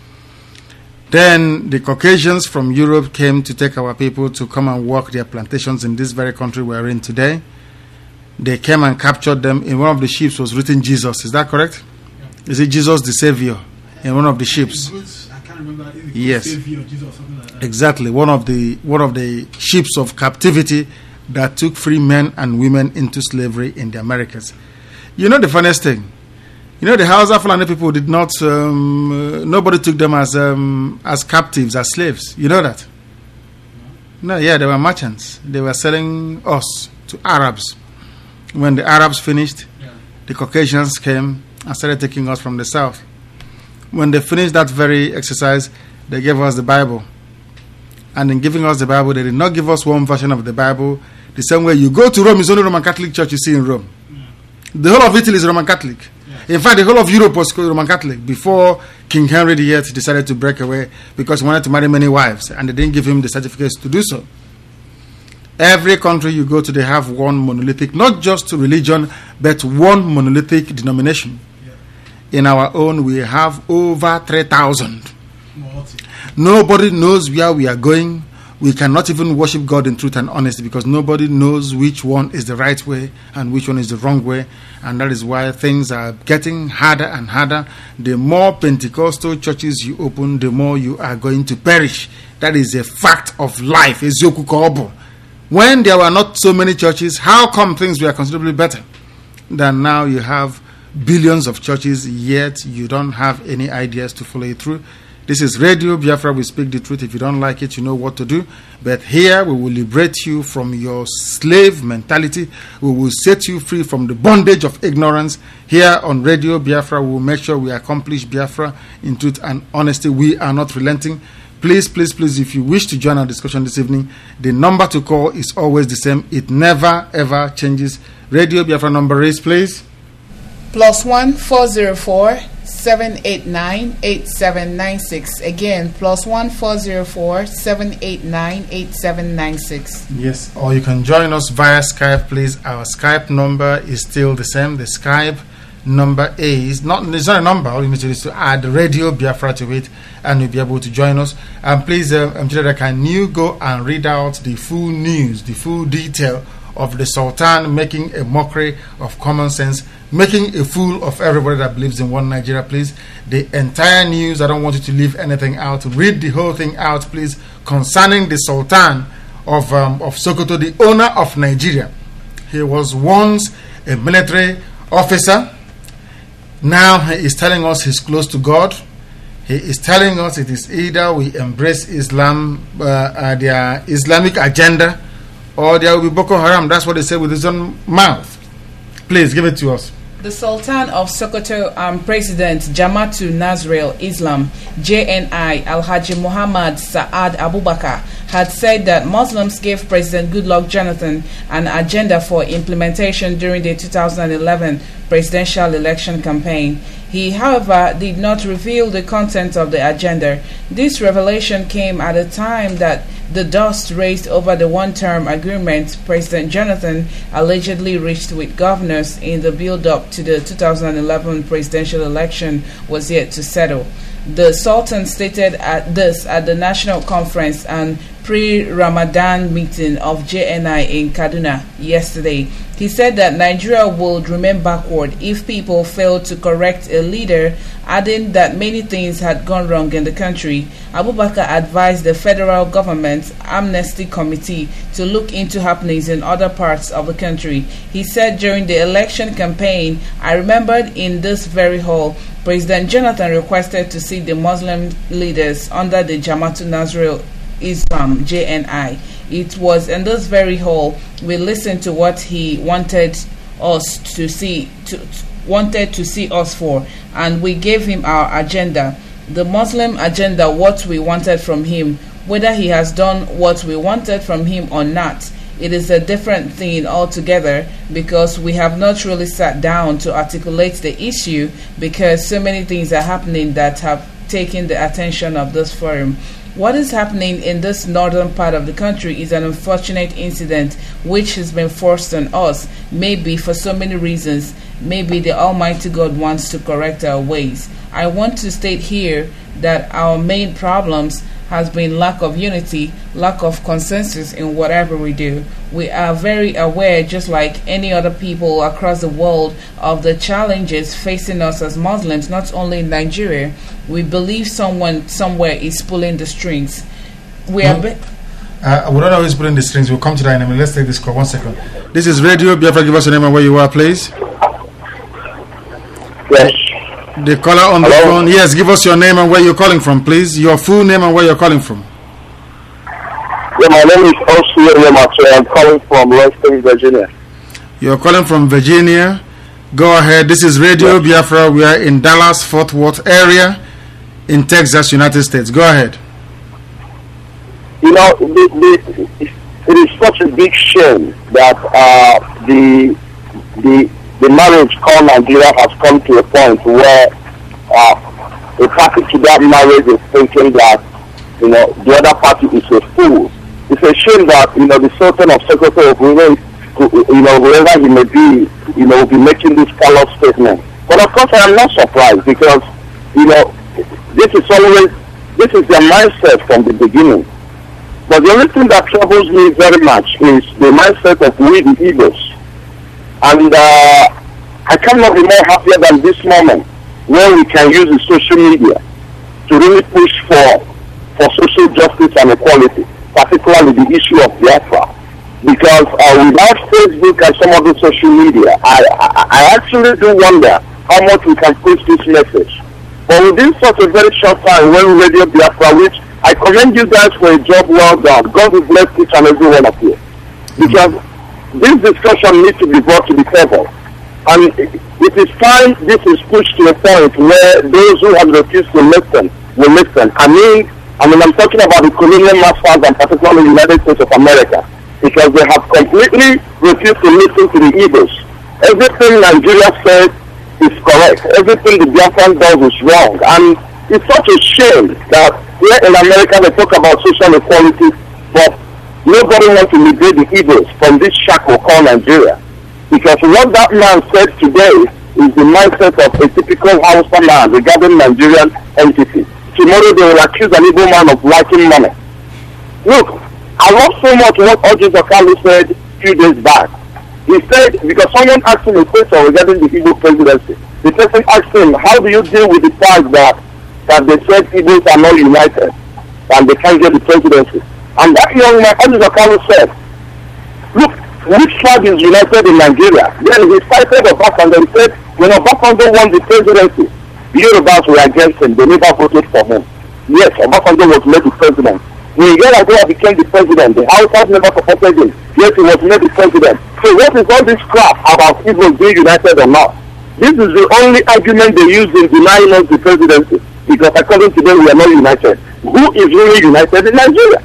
Then the Caucasians from Europe came to take our people to come and work their plantations in this very country we're in today. They came and captured them. In one of the ships was written Jesus. Is that correct? Yeah. Is it Jesus the Savior in one of the ships? I can't remember. Yes. Savior, Jesus, something like that. Exactly. One of the one of the ships of captivity that took free men and women into slavery in the Americas. You know the funniest thing? You know, the Hausa Fulani people did not, um, uh, nobody took them as um, as captives, as slaves. You know that? No. no, yeah, they were merchants. They were selling us to Arabs. When the Arabs finished, yeah. the Caucasians came and started taking us from the south. When they finished that very exercise, they gave us the Bible. And in giving us the Bible, they did not give us one version of the Bible. The same way you go to Rome, it's only Roman Catholic Church you see in Rome. Yeah. The whole of Italy is Roman Catholic. In fact, the whole of Europe was Roman Catholic before King Henry the Eighth decided to break away because he wanted to marry many wives and they didn't give him the certificates to do so. Every country you go to, they have one monolithic, not just religion, but one monolithic denomination. Yeah. In our own, we have over three thousand. Nobody knows where we are going. We cannot even worship God in truth and honesty because nobody knows which one is the right way and which one is the wrong way. And that is why things are getting harder and harder. The more Pentecostal churches you open, the more you are going to perish. That is a fact of life. When there were not so many churches, how come things were considerably better than now? You have billions of churches, yet you don't have any ideas to follow it through. This is Radio Biafra. We speak the truth. If you don't like it, you know what to do. But here we will liberate you from your slave mentality. We will set you free from the bondage of ignorance. Here on Radio Biafra, we will make sure we accomplish Biafra in truth and honesty. We are not relenting. Please, please, please, if you wish to join our discussion this evening, the number to call is always the same. It never, ever changes. Radio Biafra number is, please. Plus one four zero four seven eight nine eight seven nine six. Again, plus one four zero four seven eight nine eight seven nine six. Yes, or you can join us via Skype, please. Our Skype number is still the same. The Skype number is not, it's not a number. All you need to do is to add Radio Biafra to it, and you'll be able to join us. And please, uh, Mjidera, can you go and read out the full news, the full detail of the Sultan making a mockery of common sense, making a fool of everybody that believes in one Nigeria, please. The entire news, I don't want you to leave anything out. Read the whole thing out, please, concerning the Sultan of, um, of Sokoto, the owner of Nigeria. He was once a military officer. Now he is telling us he's close to God. He is telling us it is either we embrace Islam, uh, uh, their Islamic agenda, or there will be Boko Haram. That's what they say with his own mouth. Please give it to us. The Sultan of Sokoto and um, President Jamaatul Nasril Islam, J N I, Alhaji Muhammad Saad Abubakar, had said that Muslims gave President Goodluck Jonathan an agenda for implementation during the two thousand eleven presidential election campaign. He, however, did not reveal the content of the agenda. This revelation came at a time that the dust raised over the one-term agreement President Jonathan allegedly reached with governors in the build-up to the two thousand eleven presidential election was yet to settle. The Sultan stated at this at the National Conference and pre-Ramadan meeting of J N I in Kaduna yesterday. He said that Nigeria would remain backward if people failed to correct a leader, adding that many things had gone wrong in the country. Abubakar advised the federal government amnesty committee to look into happenings in other parts of the country. He said during the election campaign, I remembered in this very hall, President Jonathan requested to see the Muslim leaders under the Jamaatul Nasril Islam, J N I. It was in this very hall we listened to what he wanted us to see to, wanted to see us for, and we gave him our agenda, the Muslim agenda, what we wanted from him. Whether he has done what we wanted from him or not, it is a different thing altogether, because we have not really sat down to articulate the issue, because so many things are happening that have taken the attention of this forum. What is happening in this northern part of the country is an unfortunate incident which has been forced on us, maybe for so many reasons. Maybe the Almighty God wants to correct our ways. I want to state here that our main problems has been lack of unity, lack of consensus in whatever we do. We are very aware, just like any other people across the world, of the challenges facing us as Muslims, not only in Nigeria. We believe someone somewhere is pulling the strings. We are... Be- Uh, we don't know who's putting the strings. We'll come to that in a minute. Let's take this call. One second. This is Radio Biafra. Give us your name and where you are, please. Yes. The caller on the Hello? phone. Yes, give us your name and where you're calling from, please. Your full name and where you're calling from. Yeah, my name is Ossie Yemato. I'm calling from Western Virginia. You're calling from Virginia. Go ahead. This is Radio yes. Biafra. We are in Dallas, Fort Worth area in Texas, United States. Go ahead. You know, the, the, it is such a big shame that uh, the the the marriage called Nigeria has come to a point where uh, a party to that marriage is thinking that, you know, the other party is a fool. It's a shame that, you know, the Sultan of Sokoto, you know, whoever he may be, you know, will be making this callous statement. But of course, I am not surprised, because, you know, this is always, this is their mindset from the beginning. But the only thing that troubles me very much is the mindset of we the Igbos. And uh, I cannot be more happier than this moment, where we can use the social media to really push for for social justice and equality, particularly the issue of Biafra. Because uh, without Facebook and some other social media, I, I, I actually do wonder how much we can push this message. But within such a very short time, when Radio Biafra, which I commend you guys for a job well done. God will bless each and every one of you. Because this discussion needs to be brought to the table. And it is time this is pushed to a point where those who have refused to listen will listen. I mean, I mean, I'm talking about the colonial masters, and particularly the United States of America, because they have completely refused to listen to the Igbos. Everything Nigeria says is correct. Everything the Biafran does is wrong. And it's such a shame that here in America they talk about social equality, but nobody wants to liberate the Igbos from this shackle called Nigeria. Because what that man said today is the mindset of a typical Hausa man regarding Nigerian entity. Tomorrow they will accuse an Igbo man of liking money. Look, I love so much what Oji Zakalu said a few days back. He said, because someone asked him a question regarding the Igbo presidency, the person asked him, how do you deal with the fact that that they said Igbos are not united and they can't get the presidency? And that young man, Oji Zakalu said, look, which tribe is united in Nigeria? Then he cited Obasanjo and said, when Obasanjo won the presidency, the Yorubas were against him. They never voted for him. Yes, Obasanjo was made the president. When Yar'Adua became the president, the Hausas never supported him. Yes, he was made the president. So what is all this crap about Igbos being united or not? This is the only argument they use in denying us the presidency. Because according to them, we are not united. Who is really united in Nigeria?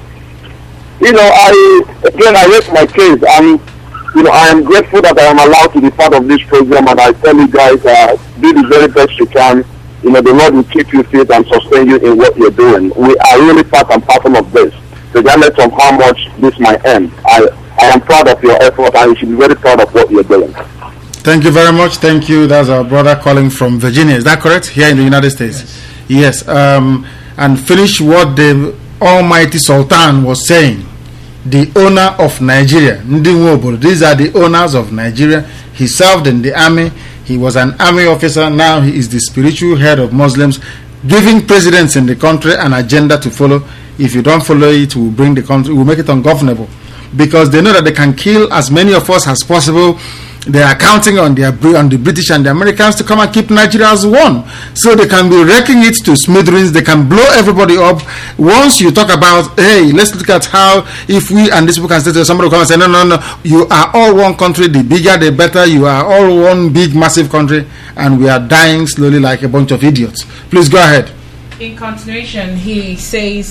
You know, I, again, I rest my case. I'm, you know, I am grateful that I am allowed to be part of this program, and I tell you guys, uh, do the very best you can. You know, the Lord will keep you fit and sustain you in what you're doing. We are really part and parcel of this, regardless of how much this might end. I, I am proud of your effort, and you should be very proud of what you're doing. Thank you very much. Thank you. That's our brother calling from Virginia. Is that correct? Here in the United States? Yes. yes. Um, and finish what the Almighty Sultan was saying. The owner of Nigeria, Ndi Nwobodo. These are the owners of Nigeria. He served in the army. He was an army officer. Now he is the spiritual head of Muslims, giving presidents in the country an agenda to follow. If you don't follow it, will bring the country, will make it ungovernable, because they know that they can kill as many of us as possible. They are counting on the on the British and the Americans to come and keep Nigeria as one, so they can be wrecking it to smithereens. They can blow everybody up. Once you talk about, hey, let's look at how if we and this people can say to somebody will come and say, no, no, no, you are all one country. The bigger, the better. You are all one big, massive country, and we are dying slowly like a bunch of idiots. Please go ahead. In continuation, he says,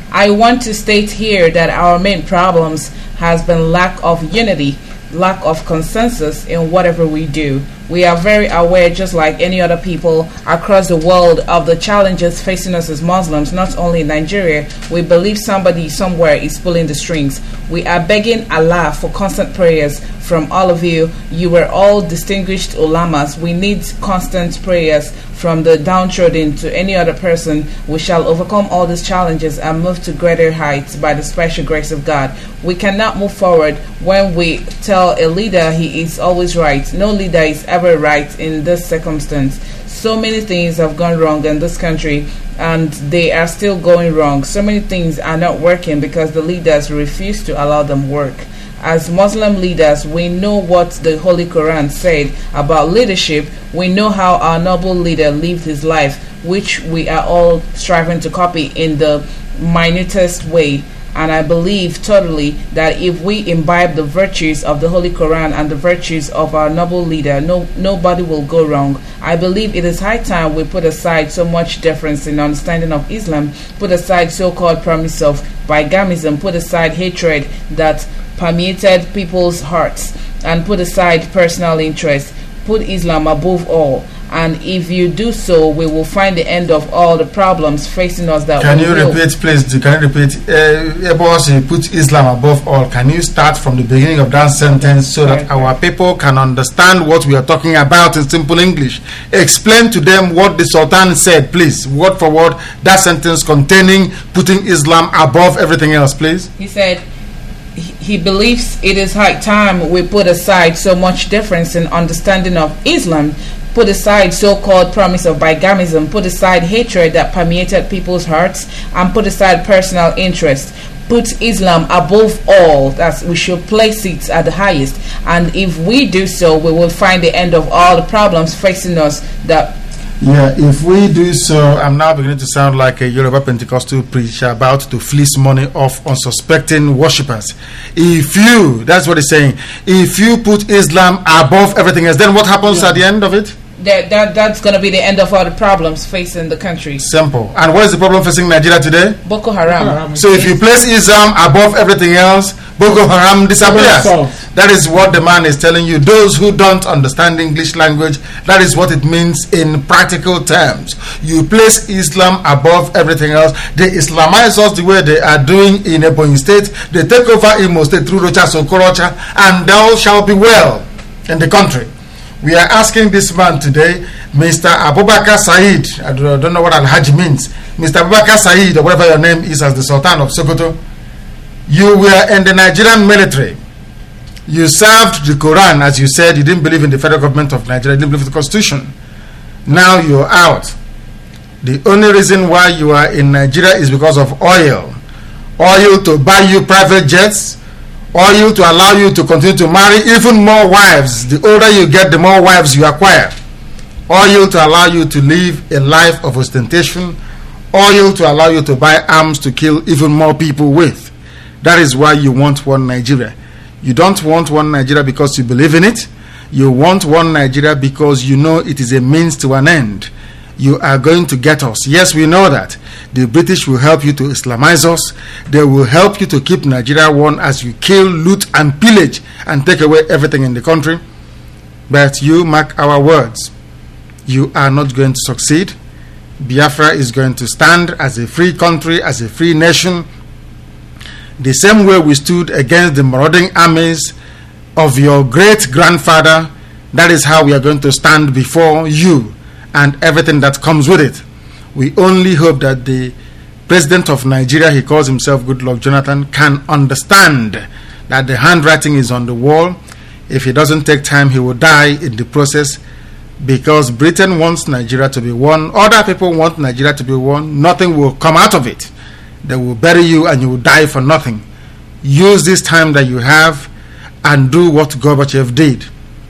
I want to state here that our main problems has been lack of unity, lack of consensus in whatever we do. We are very aware, just like any other people across the world, of the challenges facing us as Muslims, not only in Nigeria. We believe somebody somewhere is pulling the strings. We are begging Allah for constant prayers from all of you. You were all distinguished ulamas. We need constant prayers from the downtrodden to any other person. We shall overcome all these challenges and move to greater heights by the special grace of God. We cannot move forward when we tell a leader he is always right. No leader is ever right in this circumstance. So many things have gone wrong in this country, and they are still going wrong. So many things are not working because the leaders refuse to allow them work. As Muslim leaders, we know what the Holy Quran said about leadership. We know how our noble leader lived his life, which we are all striving to copy in the minutest way. And I believe totally that if we imbibe the virtues of the Holy Quran and the virtues of our noble leader, no nobody will go wrong. I believe it is high time we put aside so much difference in understanding of Islam, put aside so-called promise of bigamism, put aside hatred that permeated people's hearts, and put aside personal interest. Put Islam above all. And if you do so, we will find the end of all the problems facing us. That can we you will. repeat, please? Can you repeat? Uh, boss, you put Islam above all. Can you start from the beginning of that sentence so that our people can understand what we are talking about in simple English? Explain to them what the Sultan said, please, word for word. That sentence containing putting Islam above everything else, please. He said he believes it is high time we put aside so much difference in understanding of Islam, put aside so-called promise of bigamism, put aside hatred that permeated people's hearts, and put aside personal interest. Put Islam above all. That we should place it at the highest. And if we do so, we will find the end of all the problems facing us. That Yeah, if we do so, I'm now beginning to sound like a Yoruba Pentecostal preacher about to fleece money off unsuspecting worshippers. If you, that's what he's saying, if you put Islam above everything else, then what happens Yeah. at the end of it? that, that that's going to be the end of all the problems facing the country. Simple. And what is the problem facing Nigeria today? Boko Haram. So if you place Islam above everything else, Boko Haram disappears. That is what the man is telling you. Those who don't understand English language, that is what it means in practical terms. You place Islam above everything else. They Islamize us the way they are doing in Ebonyi State. They take over Imo State through Rocha Sokorocha, and all shall be well in the country. We are asking this man today, Mister Abubakar Said, I don't know what Al-Hajj means, Mister Abubakar Said, or whatever your name is, as the Sultan of Sokoto. You were in the Nigerian military. You served the Quran, as you said. You didn't believe in the federal government of Nigeria. You didn't believe in the constitution. Now you're out. The only reason why you are in Nigeria is because of oil. Oil to buy you private jets. Oil to allow you to continue to marry even more wives. The older you get, the more wives you acquire. Oil to allow you to live a life of ostentation. Oil to allow you to buy arms to kill even more people with. That is why you want one Nigeria. You don't want one Nigeria because you believe in it. You want one Nigeria because you know it is a means to an end. You are going to get us. Yes, we know that. The British will help you to Islamize us. They will help you to keep Nigeria one as you kill, loot, and pillage and take away everything in the country. But you mark our words. You are not going to succeed. Biafra is going to stand as a free country, as a free nation. The same way we stood against the marauding armies of your great-grandfather, that is how we are going to stand before you and everything that comes with it. We only hope that the president of Nigeria, he calls himself Goodluck Jonathan, can understand that the handwriting is on the wall. If he doesn't take time, he will die in the process, because Britain wants Nigeria to be one. Other people want Nigeria to be one. Nothing will come out of it. They will bury you and you will die for nothing. Use this time that you have and do what Gorbachev did.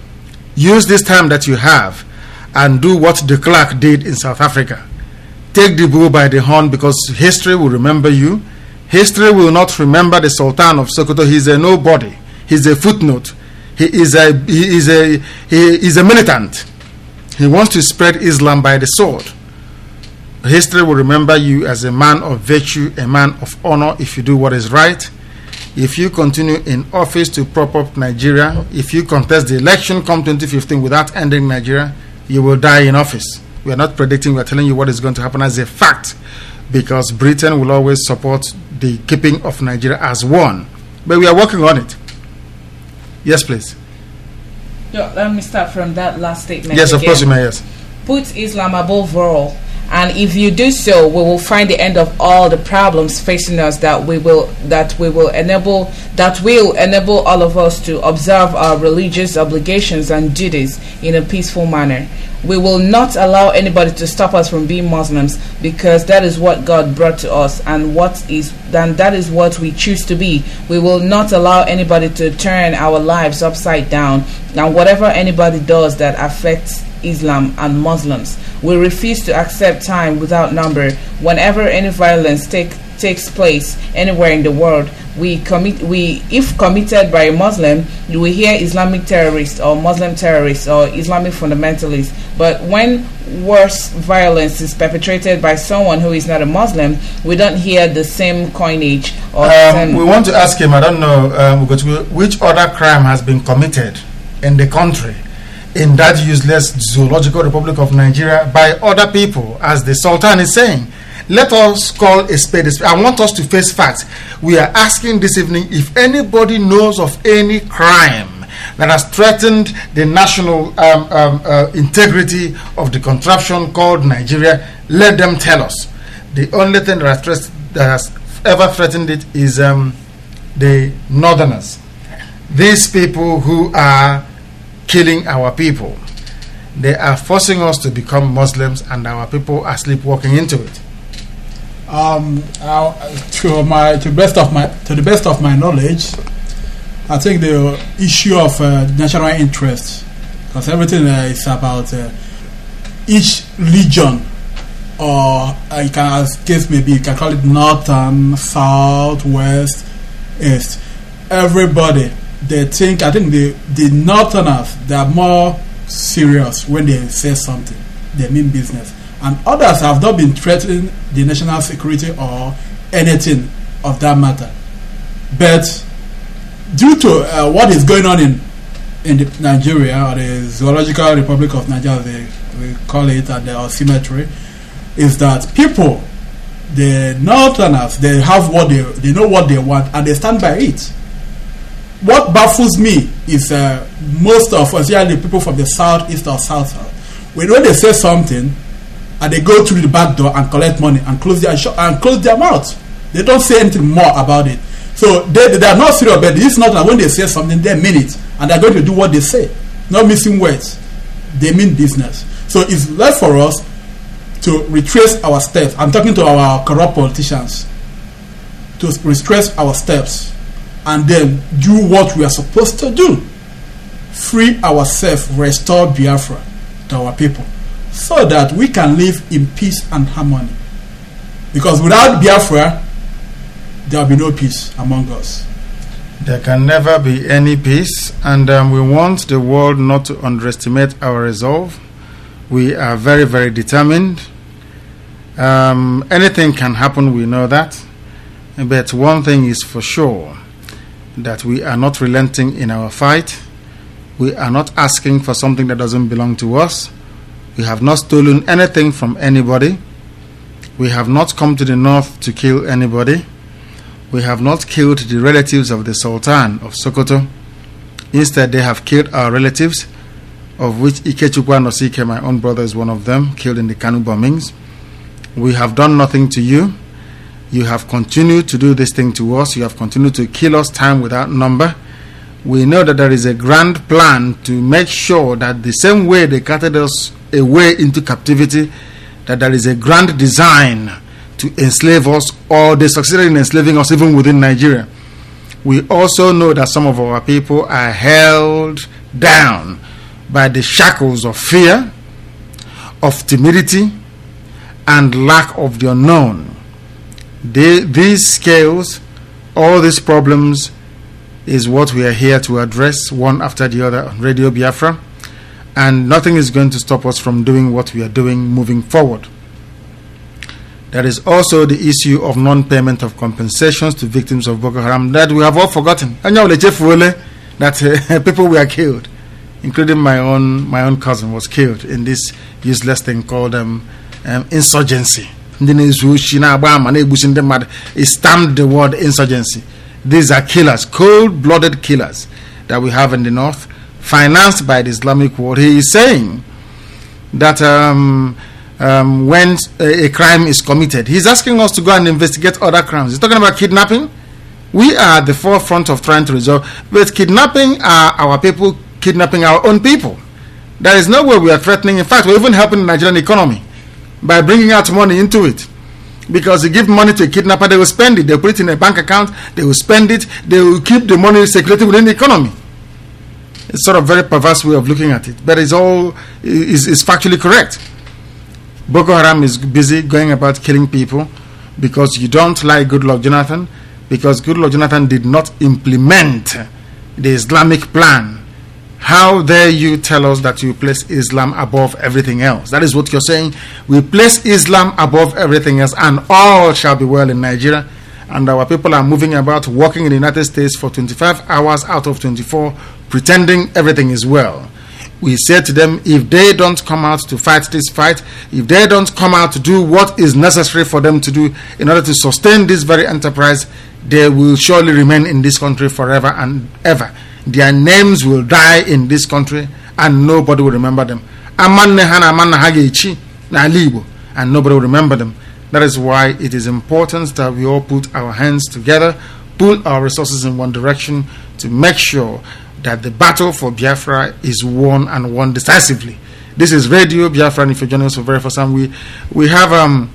Use this time that you have and do what de Klerk did in South Africa. Take the bull by the horn, because history will remember you. History will not remember the Sultan of Sokoto. He is a nobody. He is a footnote. He is a he is a he is a militant. He wants to spread Islam by the sword. History will remember you as a man of virtue, a man of honor if you do what is right. If you continue in office to prop up Nigeria, if you contest the election come twenty fifteen without ending Nigeria, you will die in office. We are not predicting, we are telling you what is going to happen as a fact, because Britain will always support the keeping of Nigeria as one. But we are working on it. Yes, please. Yeah, let me start from that last statement. Yes, again. of course you may, yes. Put Islam above all. And if you do so, we will find the end of all the problems facing us. That we will, that we will enable, that will enable all of us to observe our religious obligations and duties in a peaceful manner. We will not allow anybody to stop us from being Muslims, because that is what God brought to us, and what is then that is what we choose to be. We will not allow anybody to turn our lives upside down, and whatever anybody does that affects Islam and Muslims, we refuse to accept time without number. Whenever any violence take, takes place anywhere in the world, we commit we if committed by a Muslim, we hear Islamic terrorists or Muslim terrorists or Islamic fundamentalists. But when worse violence is perpetrated by someone who is not a Muslim, we don't hear the same coinage. Or um, we want to ask him, I don't know, um, which other crime has been committed in the country, in that useless zoological republic of Nigeria, by other people, as the Sultan is saying. Let us call a spade a spade. I want us to face facts. We are asking this evening if anybody knows of any crime that has threatened the national um, um, uh, integrity of the contraption called Nigeria. Let them tell us. The only thing that has, that has ever threatened it is um, the Northerners. These people who are killing our people. They are forcing us to become Muslims, and our people are sleepwalking into it. Um, uh, to my to best of my to the best of my knowledge, I think the issue of uh, national interest, because everything uh, is about uh, each region, or uh, you can, as case maybe you can call it northern, south, west, east. Everybody, they think, I think the the northerners, they are more serious when they say something. They mean business. And others have not been threatening the national security or anything of that matter. But due to uh, what is going on in in the Nigeria, or the Zoological Republic of Nigeria, they we call it, at the cemetery, is that people, the northerners, they have what they they know what they want, and they stand by it. What baffles me is uh, most of us, yeah, the people from the south, east, or south, when they say something, and they go through the back door and collect money and close their shop and close their mouth. They don't say anything more about it. So they, they are not serious, but it's not that when they say something, they mean it, and they're going to do what they say. Not missing words. They mean business. So it's left for us to retrace our steps. I'm talking to our corrupt politicians, to retrace our steps and then do what we are supposed to do. Free ourselves, restore Biafra to our people, so that we can live in peace and harmony. Because without Biafra, there will be no peace among us. There can never be any peace, and um, we want the world not to underestimate our resolve. We are very, very determined. Um, anything can happen, we know that. But one thing is for sure, that we are not relenting in our fight. We are not asking for something that doesn't belong to us. We have not stolen anything from anybody. We have not come to the north to kill anybody. We have not killed the relatives of the Sultan of Sokoto. Instead, they have killed our relatives, of which Ikechukwu Nosike, my own brother, is one of them, killed in the Kanu bombings. We have done nothing to you. You have continued to do this thing to us. You have continued to kill us time without number. We know that there is a grand plan to make sure that the same way they carted us away into captivity, that there is a grand design to enslave us, or they succeeded in enslaving us even within Nigeria. We also know that some of our people are held down by the shackles of fear, of timidity, and lack of the unknown. They, these scales, all these problems, is what we are here to address one after the other on Radio Biafra, and nothing is going to stop us from doing what we are doing moving forward. There is also the issue of non-payment of compensations to victims of Boko Haram that we have all forgotten. That uh, people were killed, including my own my own cousin was killed in this useless thing called um, um, insurgency. It stamped the word insurgency. These are killers, cold-blooded killers that we have in the north, financed by the Islamic world. He is saying that um, um, when a, a crime is committed, he's asking us to go and investigate other crimes. He's talking about kidnapping. We are at the forefront of trying to resolve, but kidnapping are our people kidnapping our own people. There is no way we are threatening. In fact, we're even helping the Nigerian economy by bringing out money into it. Because you give money to a kidnapper, they will spend it. They will put it in a bank account. They will spend it. They will keep the money circulating within the economy. It's sort of a very perverse way of looking at it, but it's all is is factually correct. Boko Haram is busy going about killing people because you don't like Goodluck Jonathan, because Goodluck Jonathan did not implement the Islamic plan. How dare you tell us that you place Islam above everything else? That is what you're saying. We place Islam above everything else, and all shall be well in Nigeria. And our people are moving about, working in the United States for twenty-five hours out of twenty-four, pretending everything is well. We said to them, if they don't come out to fight this fight, if they don't come out to do what is necessary for them to do in order to sustain this very enterprise, they will surely remain in this country forever and ever. Their names will die in this country and nobody will remember them. And nobody will remember them. That is why it is important that we all put our hands together, pull our resources in one direction to make sure that the battle for Biafra is won and won decisively. This is Radio Biafra, and if you're joining us for the very first time, we, we have um,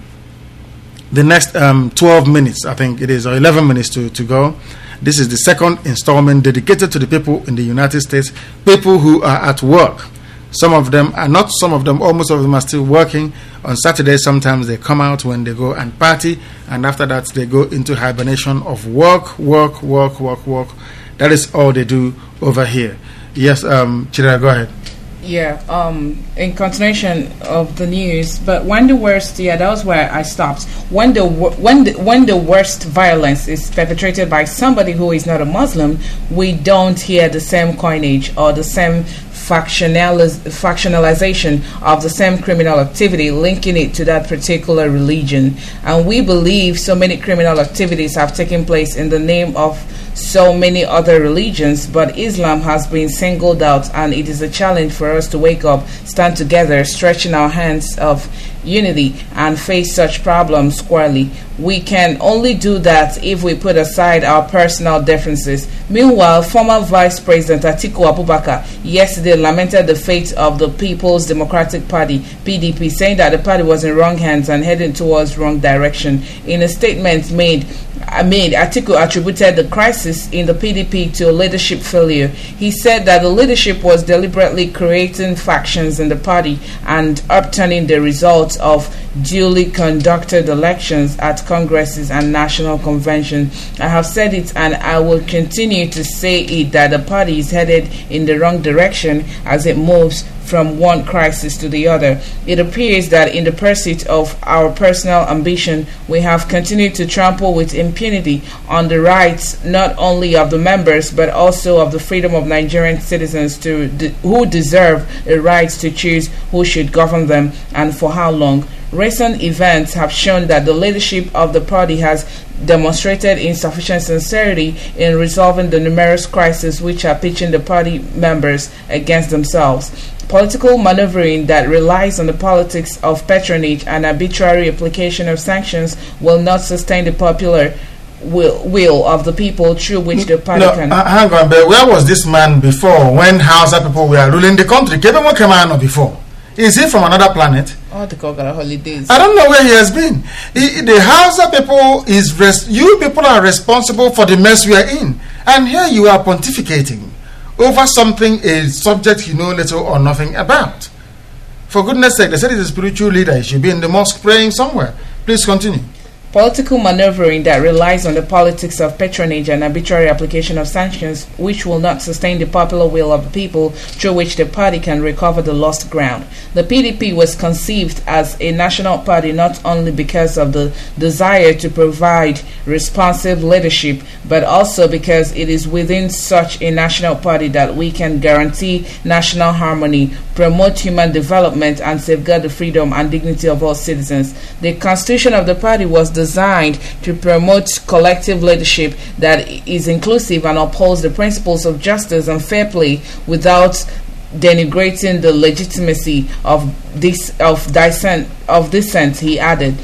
the next um, twelve minutes, I think it is, or eleven minutes to, to go. This is the second installment dedicated to the people in the United States, people who are at work. Some of them are not, some of them, almost all of them are still working. On Saturdays, sometimes they come out when they go and party, and after that, they go into hibernation of work, work, work, work, work. That is all they do over here. Yes, um, Chidera, go ahead. Yeah, um, in continuation of the news, but when the worst, yeah, that was where I stopped. When the when the, when the worst violence is perpetrated by somebody who is not a Muslim, we don't hear the same coinage or the same factionaliz- factionalization of the same criminal activity, linking it to that particular religion. And we believe so many criminal activities have taken place in the name of so many other religions, but Islam has been singled out, and it is a challenge for us to wake up, stand together, stretching our hands of unity, and face such problems squarely. We can only do that if we put aside our personal differences. Meanwhile, former Vice President Atiku Abubakar yesterday lamented the fate of the People's Democratic Party, P D P, saying that the party was in wrong hands and heading towards wrong direction. In a statement made, I made, Atiku attributed the crisis in the P D P to a leadership failure. He said that the leadership was deliberately creating factions in the party and upturning the results of duly conducted elections at congresses and national conventions. I have said it and I will continue to say it, that the party is headed in the wrong direction as it moves from one crisis to the other. It appears that in the pursuit of our personal ambition, we have continued to trample with impunity on the rights not only of the members but also of the freedom of Nigerian citizens to de- who deserve the rights to choose who should govern them and for how long. Recent events have shown that the leadership of the party has demonstrated insufficient sincerity in resolving the numerous crises which are pitching the party members against themselves. Political maneuvering that relies on the politics of patronage and arbitrary application of sanctions will not sustain the popular will, will of the people through which the party no, can... Uh, hang on, but where was this man before when Hausa people were ruling the country? Kevin came out before. Is he from another planet? Oh, the Kogara holidays. I don't know where he has been. He, the Hausa people is res- you people are responsible for the mess we are in, and here you are pontificating over something, a subject you know little or nothing about. For goodness sake, they said he's a spiritual leader. He should be in the mosque praying somewhere. Please continue. Political maneuvering that relies on the politics of patronage and arbitrary application of sanctions, which will not sustain the popular will of the people, through which the party can recover the lost ground. The P D P was conceived as a national party not only because of the desire to provide responsive leadership, but also because it is within such a national party that we can guarantee national harmony, promote human development, and safeguard the freedom and dignity of all citizens. The constitution of the party was designed to promote collective leadership that is inclusive and upholds the principles of justice and fair play without denigrating the legitimacy of this of dissent of dissent, he added.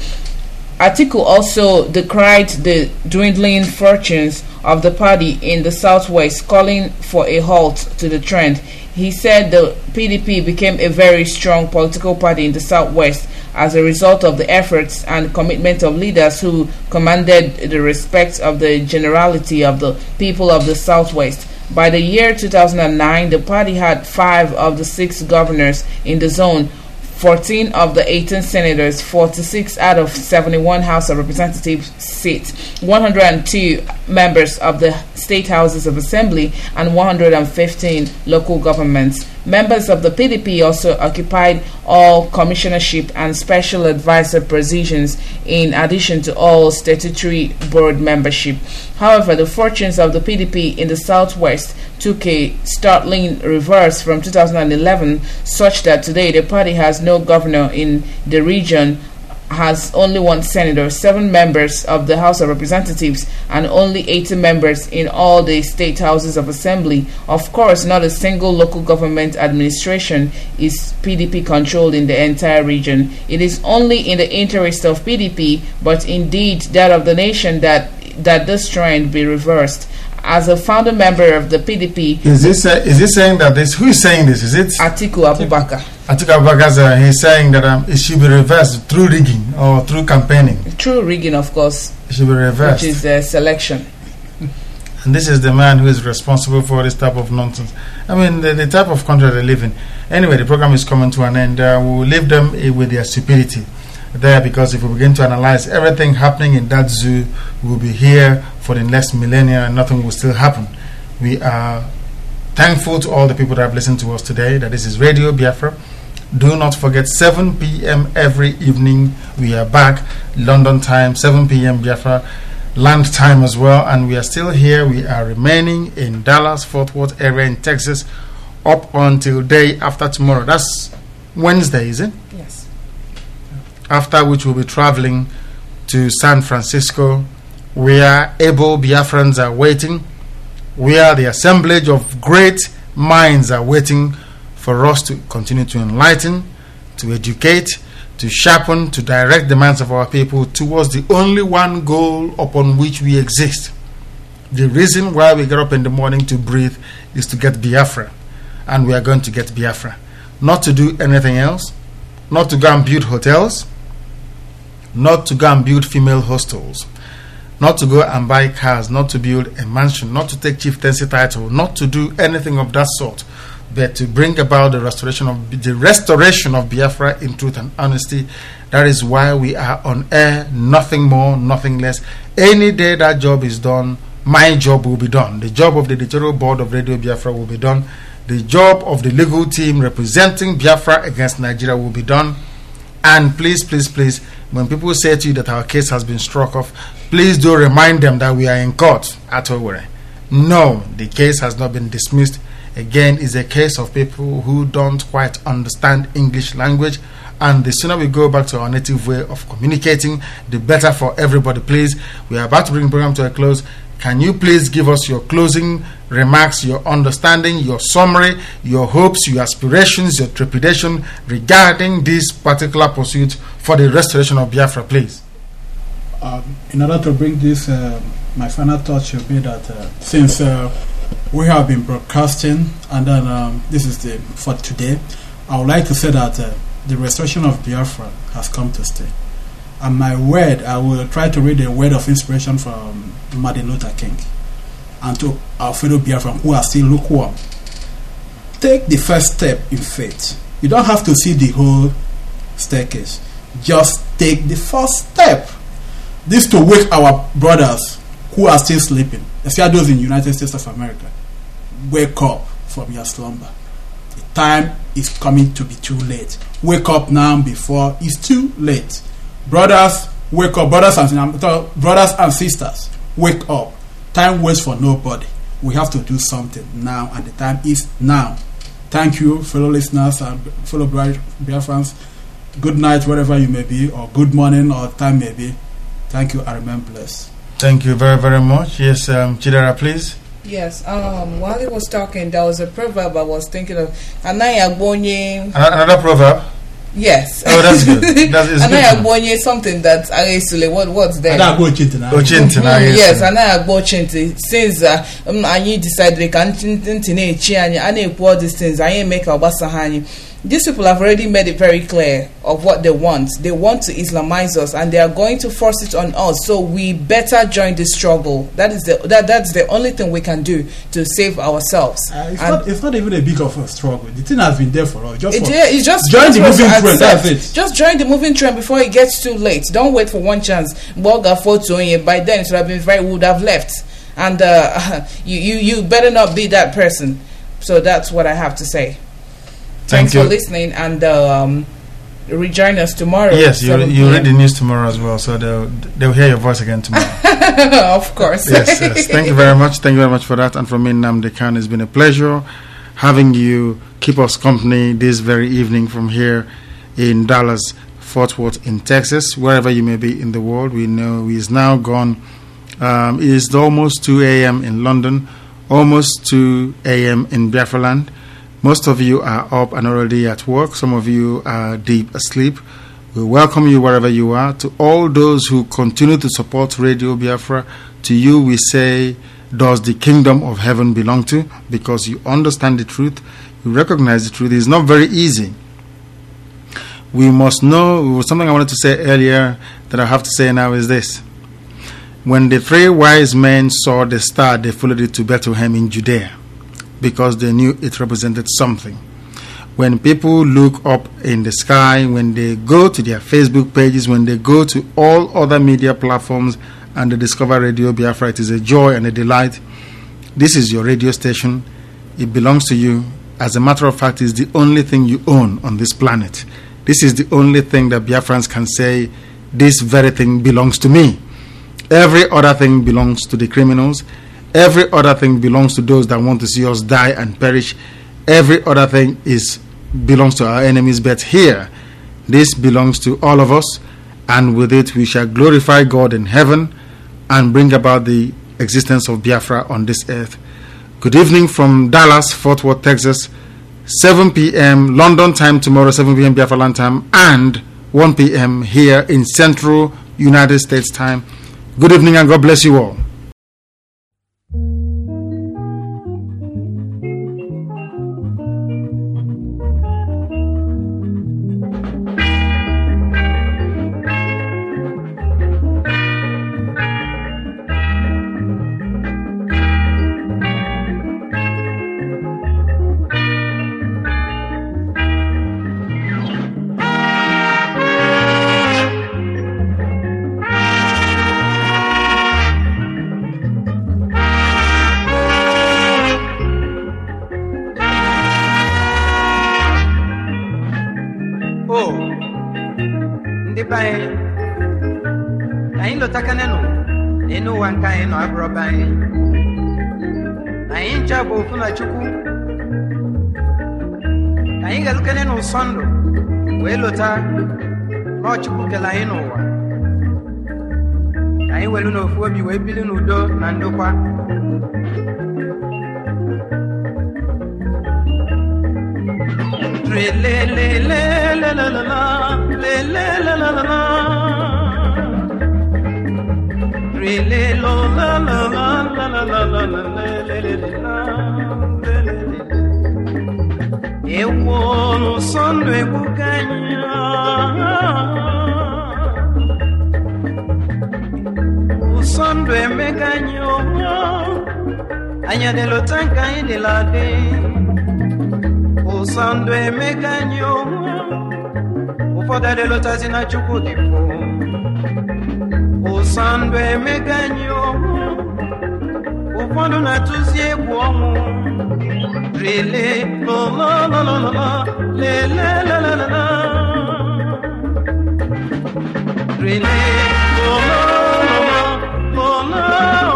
Atiku also decried the dwindling fortunes of the party in the southwest, calling for a halt to the trend. He said the P D P became a very strong political party in the southwest as a result of the efforts and commitment of leaders who commanded the respect of the generality of the people of the southwest. By the year two thousand nine, the party had five of the six governors in the zone, fourteen of the eighteen senators, forty-six out of seventy-one House of Representatives seats, one hundred two members of the state houses of assembly, and one hundred fifteen local governments. Members of the P D P also occupied all commissionership and special advisor positions in addition to all statutory board membership. However, the fortunes of the P D P in the southwest took a startling reverse from two thousand eleven, such that today the party has no governor in the region, has only one senator, seven members of the House of Representatives, and only eighty members in all the state houses of assembly. Of course, not a single local government administration is P D P controlled in the entire region. It is only in the interest of P D P, but indeed that of the nation, that that this trend be reversed. As a founder member of the P D P, is this uh, is this saying that this? Who is saying this? Is it Atiku Abubakar? Atiku Abubakar, he's saying that um, it should be reversed through rigging or through campaigning. Through rigging, of course. It should be reversed. Which is the selection. And this is the man who is responsible for this type of nonsense. I mean, the, the type of country they live in. Anyway, the program is coming to an end. Uh, we will leave them uh, with their stupidity there, because if we begin to analyze everything happening in that zoo, we will be here for the next millennia and nothing will still happen. We are thankful to all the people that have listened to us today, that this is Radio Biafra. Do not forget, seven p.m. every evening we are back, London time, seven p.m. Biafra land time as well, and we are still here. We are remaining in Dallas, Fort Worth area in Texas up until day after tomorrow. That's Wednesday, is it? Yes. After which we'll be traveling to San Francisco, where able Biafrans are waiting, where the assemblage of great minds are waiting for us to continue to enlighten, to educate, to sharpen, to direct the minds of our people towards the only one goal upon which we exist. The reason why we get up in the morning to breathe is to get Biafra, and we are going to get Biafra. Not to do anything else, not to go and build hotels, not to go and build female hostels, not to go and buy cars, not to build a mansion, not to take chieftaincy title, not to do anything of that sort, but to bring about the restoration of the restoration of Biafra in truth and honesty. That is why we are on air, nothing more, nothing less. Any day that job is done, my job will be done. The job of the editorial board of Radio Biafra will be done. The job of the legal team representing Biafra against Nigeria will be done. And please, please, please, when people say to you that our case has been struck off, please do remind them that we are in court at Owerri. No, the case has not been dismissed. Again, it's a case of people who don't quite understand English language, and the sooner we go back to our native way of communicating, the better for everybody. Please, we are about to bring the program to a close. Can you please give us your closing remarks, your understanding, your summary, your hopes, your aspirations, your trepidation regarding this particular pursuit for the restoration of Biafra, please? Um, in order to bring this, uh, my final thought should be that uh, since uh, we have been broadcasting, and then um, this is the for today, I would like to say that uh, the restoration of Biafra has come to stay. And my word, I will try to read a word of inspiration from Martin Luther King and to our fellow Biafran who are still lukewarm. Take the first step in faith. You don't have to see the whole staircase. Just take the first step. this to wake our brothers who are still sleeping, especially those in the United States of America. Wake up from your slumber. The time is coming to be too late. Wake up now before it's too late. Brothers, wake up. Brothers and brothers and sisters, wake up. Time waits for nobody. We have to do something now, and the time is now. Thank you, fellow listeners and fellow Biafrans. Good night, wherever you may be, or good morning, or time may be. Thank you, I remain blessed. Thank you very, very much. Yes, um, Chidera, please. Yes, um, while he was talking, there was a proverb I was thinking of. Anaya Bonye. Another proverb? Yes. Oh, that's good. That is Anaya Bonye, something that Aresule, what, what's there? Anaya Bonye. Yes, Anaya Bonye. Since um, I decided they can't think all these things, I ain't make a basahani. These people have already made it very clear of what they want. They want to Islamize us, and they are going to force it on us. So we better join this struggle. That is the that that's the only thing we can do to save ourselves. Uh, it's, not, it's not even a big of a struggle. The thing has been there for us. Just it, for, yeah, it's just join the moving trend. That's it. Just join the moving trend before it gets too late. Don't wait for one chance. Boga photo by then it would have been very would have left, and uh, you you you better not be that person. So that's what I have to say. Thank Thanks you for listening, and um, rejoin us tomorrow. Yes, you you read the news tomorrow as well, so they'll they'll hear your voice again tomorrow. Of course. Yes, yes. Thank you very much. Thank you very much for that. And from me, Nnamdi Kanu, it's been a pleasure having you keep us company this very evening from here in Dallas, Fort Worth, in Texas, wherever you may be in the world. We know he is now gone. Um, it is almost two a.m. in London, almost two a.m. in Biafra land. Most of you are up and already at work. Some of you are deep asleep. We welcome you wherever you are. To all those who continue to support Radio Biafra, to you we say, does the kingdom of heaven belong to? Because you understand the truth, you recognize the truth. It's not very easy. We must know, something I wanted to say earlier that I have to say now is this. When the three wise men saw the star, they followed it to Bethlehem in Judea, because they knew it represented something. When people look up in the sky, when they go to their Facebook pages, when they go to all other media platforms and they discover Radio Biafra, it is a joy and a delight. This is your radio station. It belongs to you. As a matter of fact, it's the only thing you own on this planet. This is the only thing that Biafrans can say, this very thing belongs to me. Every other thing belongs to the criminals. Every other thing belongs to those that want to see us die and perish. Every other thing is belongs to our enemies. But here, this belongs to all of us, and with it we shall glorify God in heaven and bring about the existence of Biafra on this earth. Good evening from Dallas, Fort Worth, Texas. seven p.m. London time tomorrow, seven p.m. Biafra land time, and one p.m. here in Central United States time. Good evening and God bless you all. Sondo, Welota, Rochuk Kelaino. I will know for you, Webbilin Udo, Nandopa. Le le le le la la la le le la la la le le lo la la la la la la la le le la. Eu no sono e bucagna o sono e megagno agna dello tanca e della de o sono e megagno o foda dello tasina chukudipo ụsandụ emeganye ọnwụ ụfọdụ na-atụzi egwu ọnwụ rele lọlọlọlọlọ lelelelelele rele lọlọlọlọ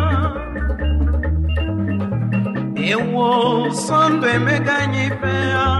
Ewo Sunday meganye fe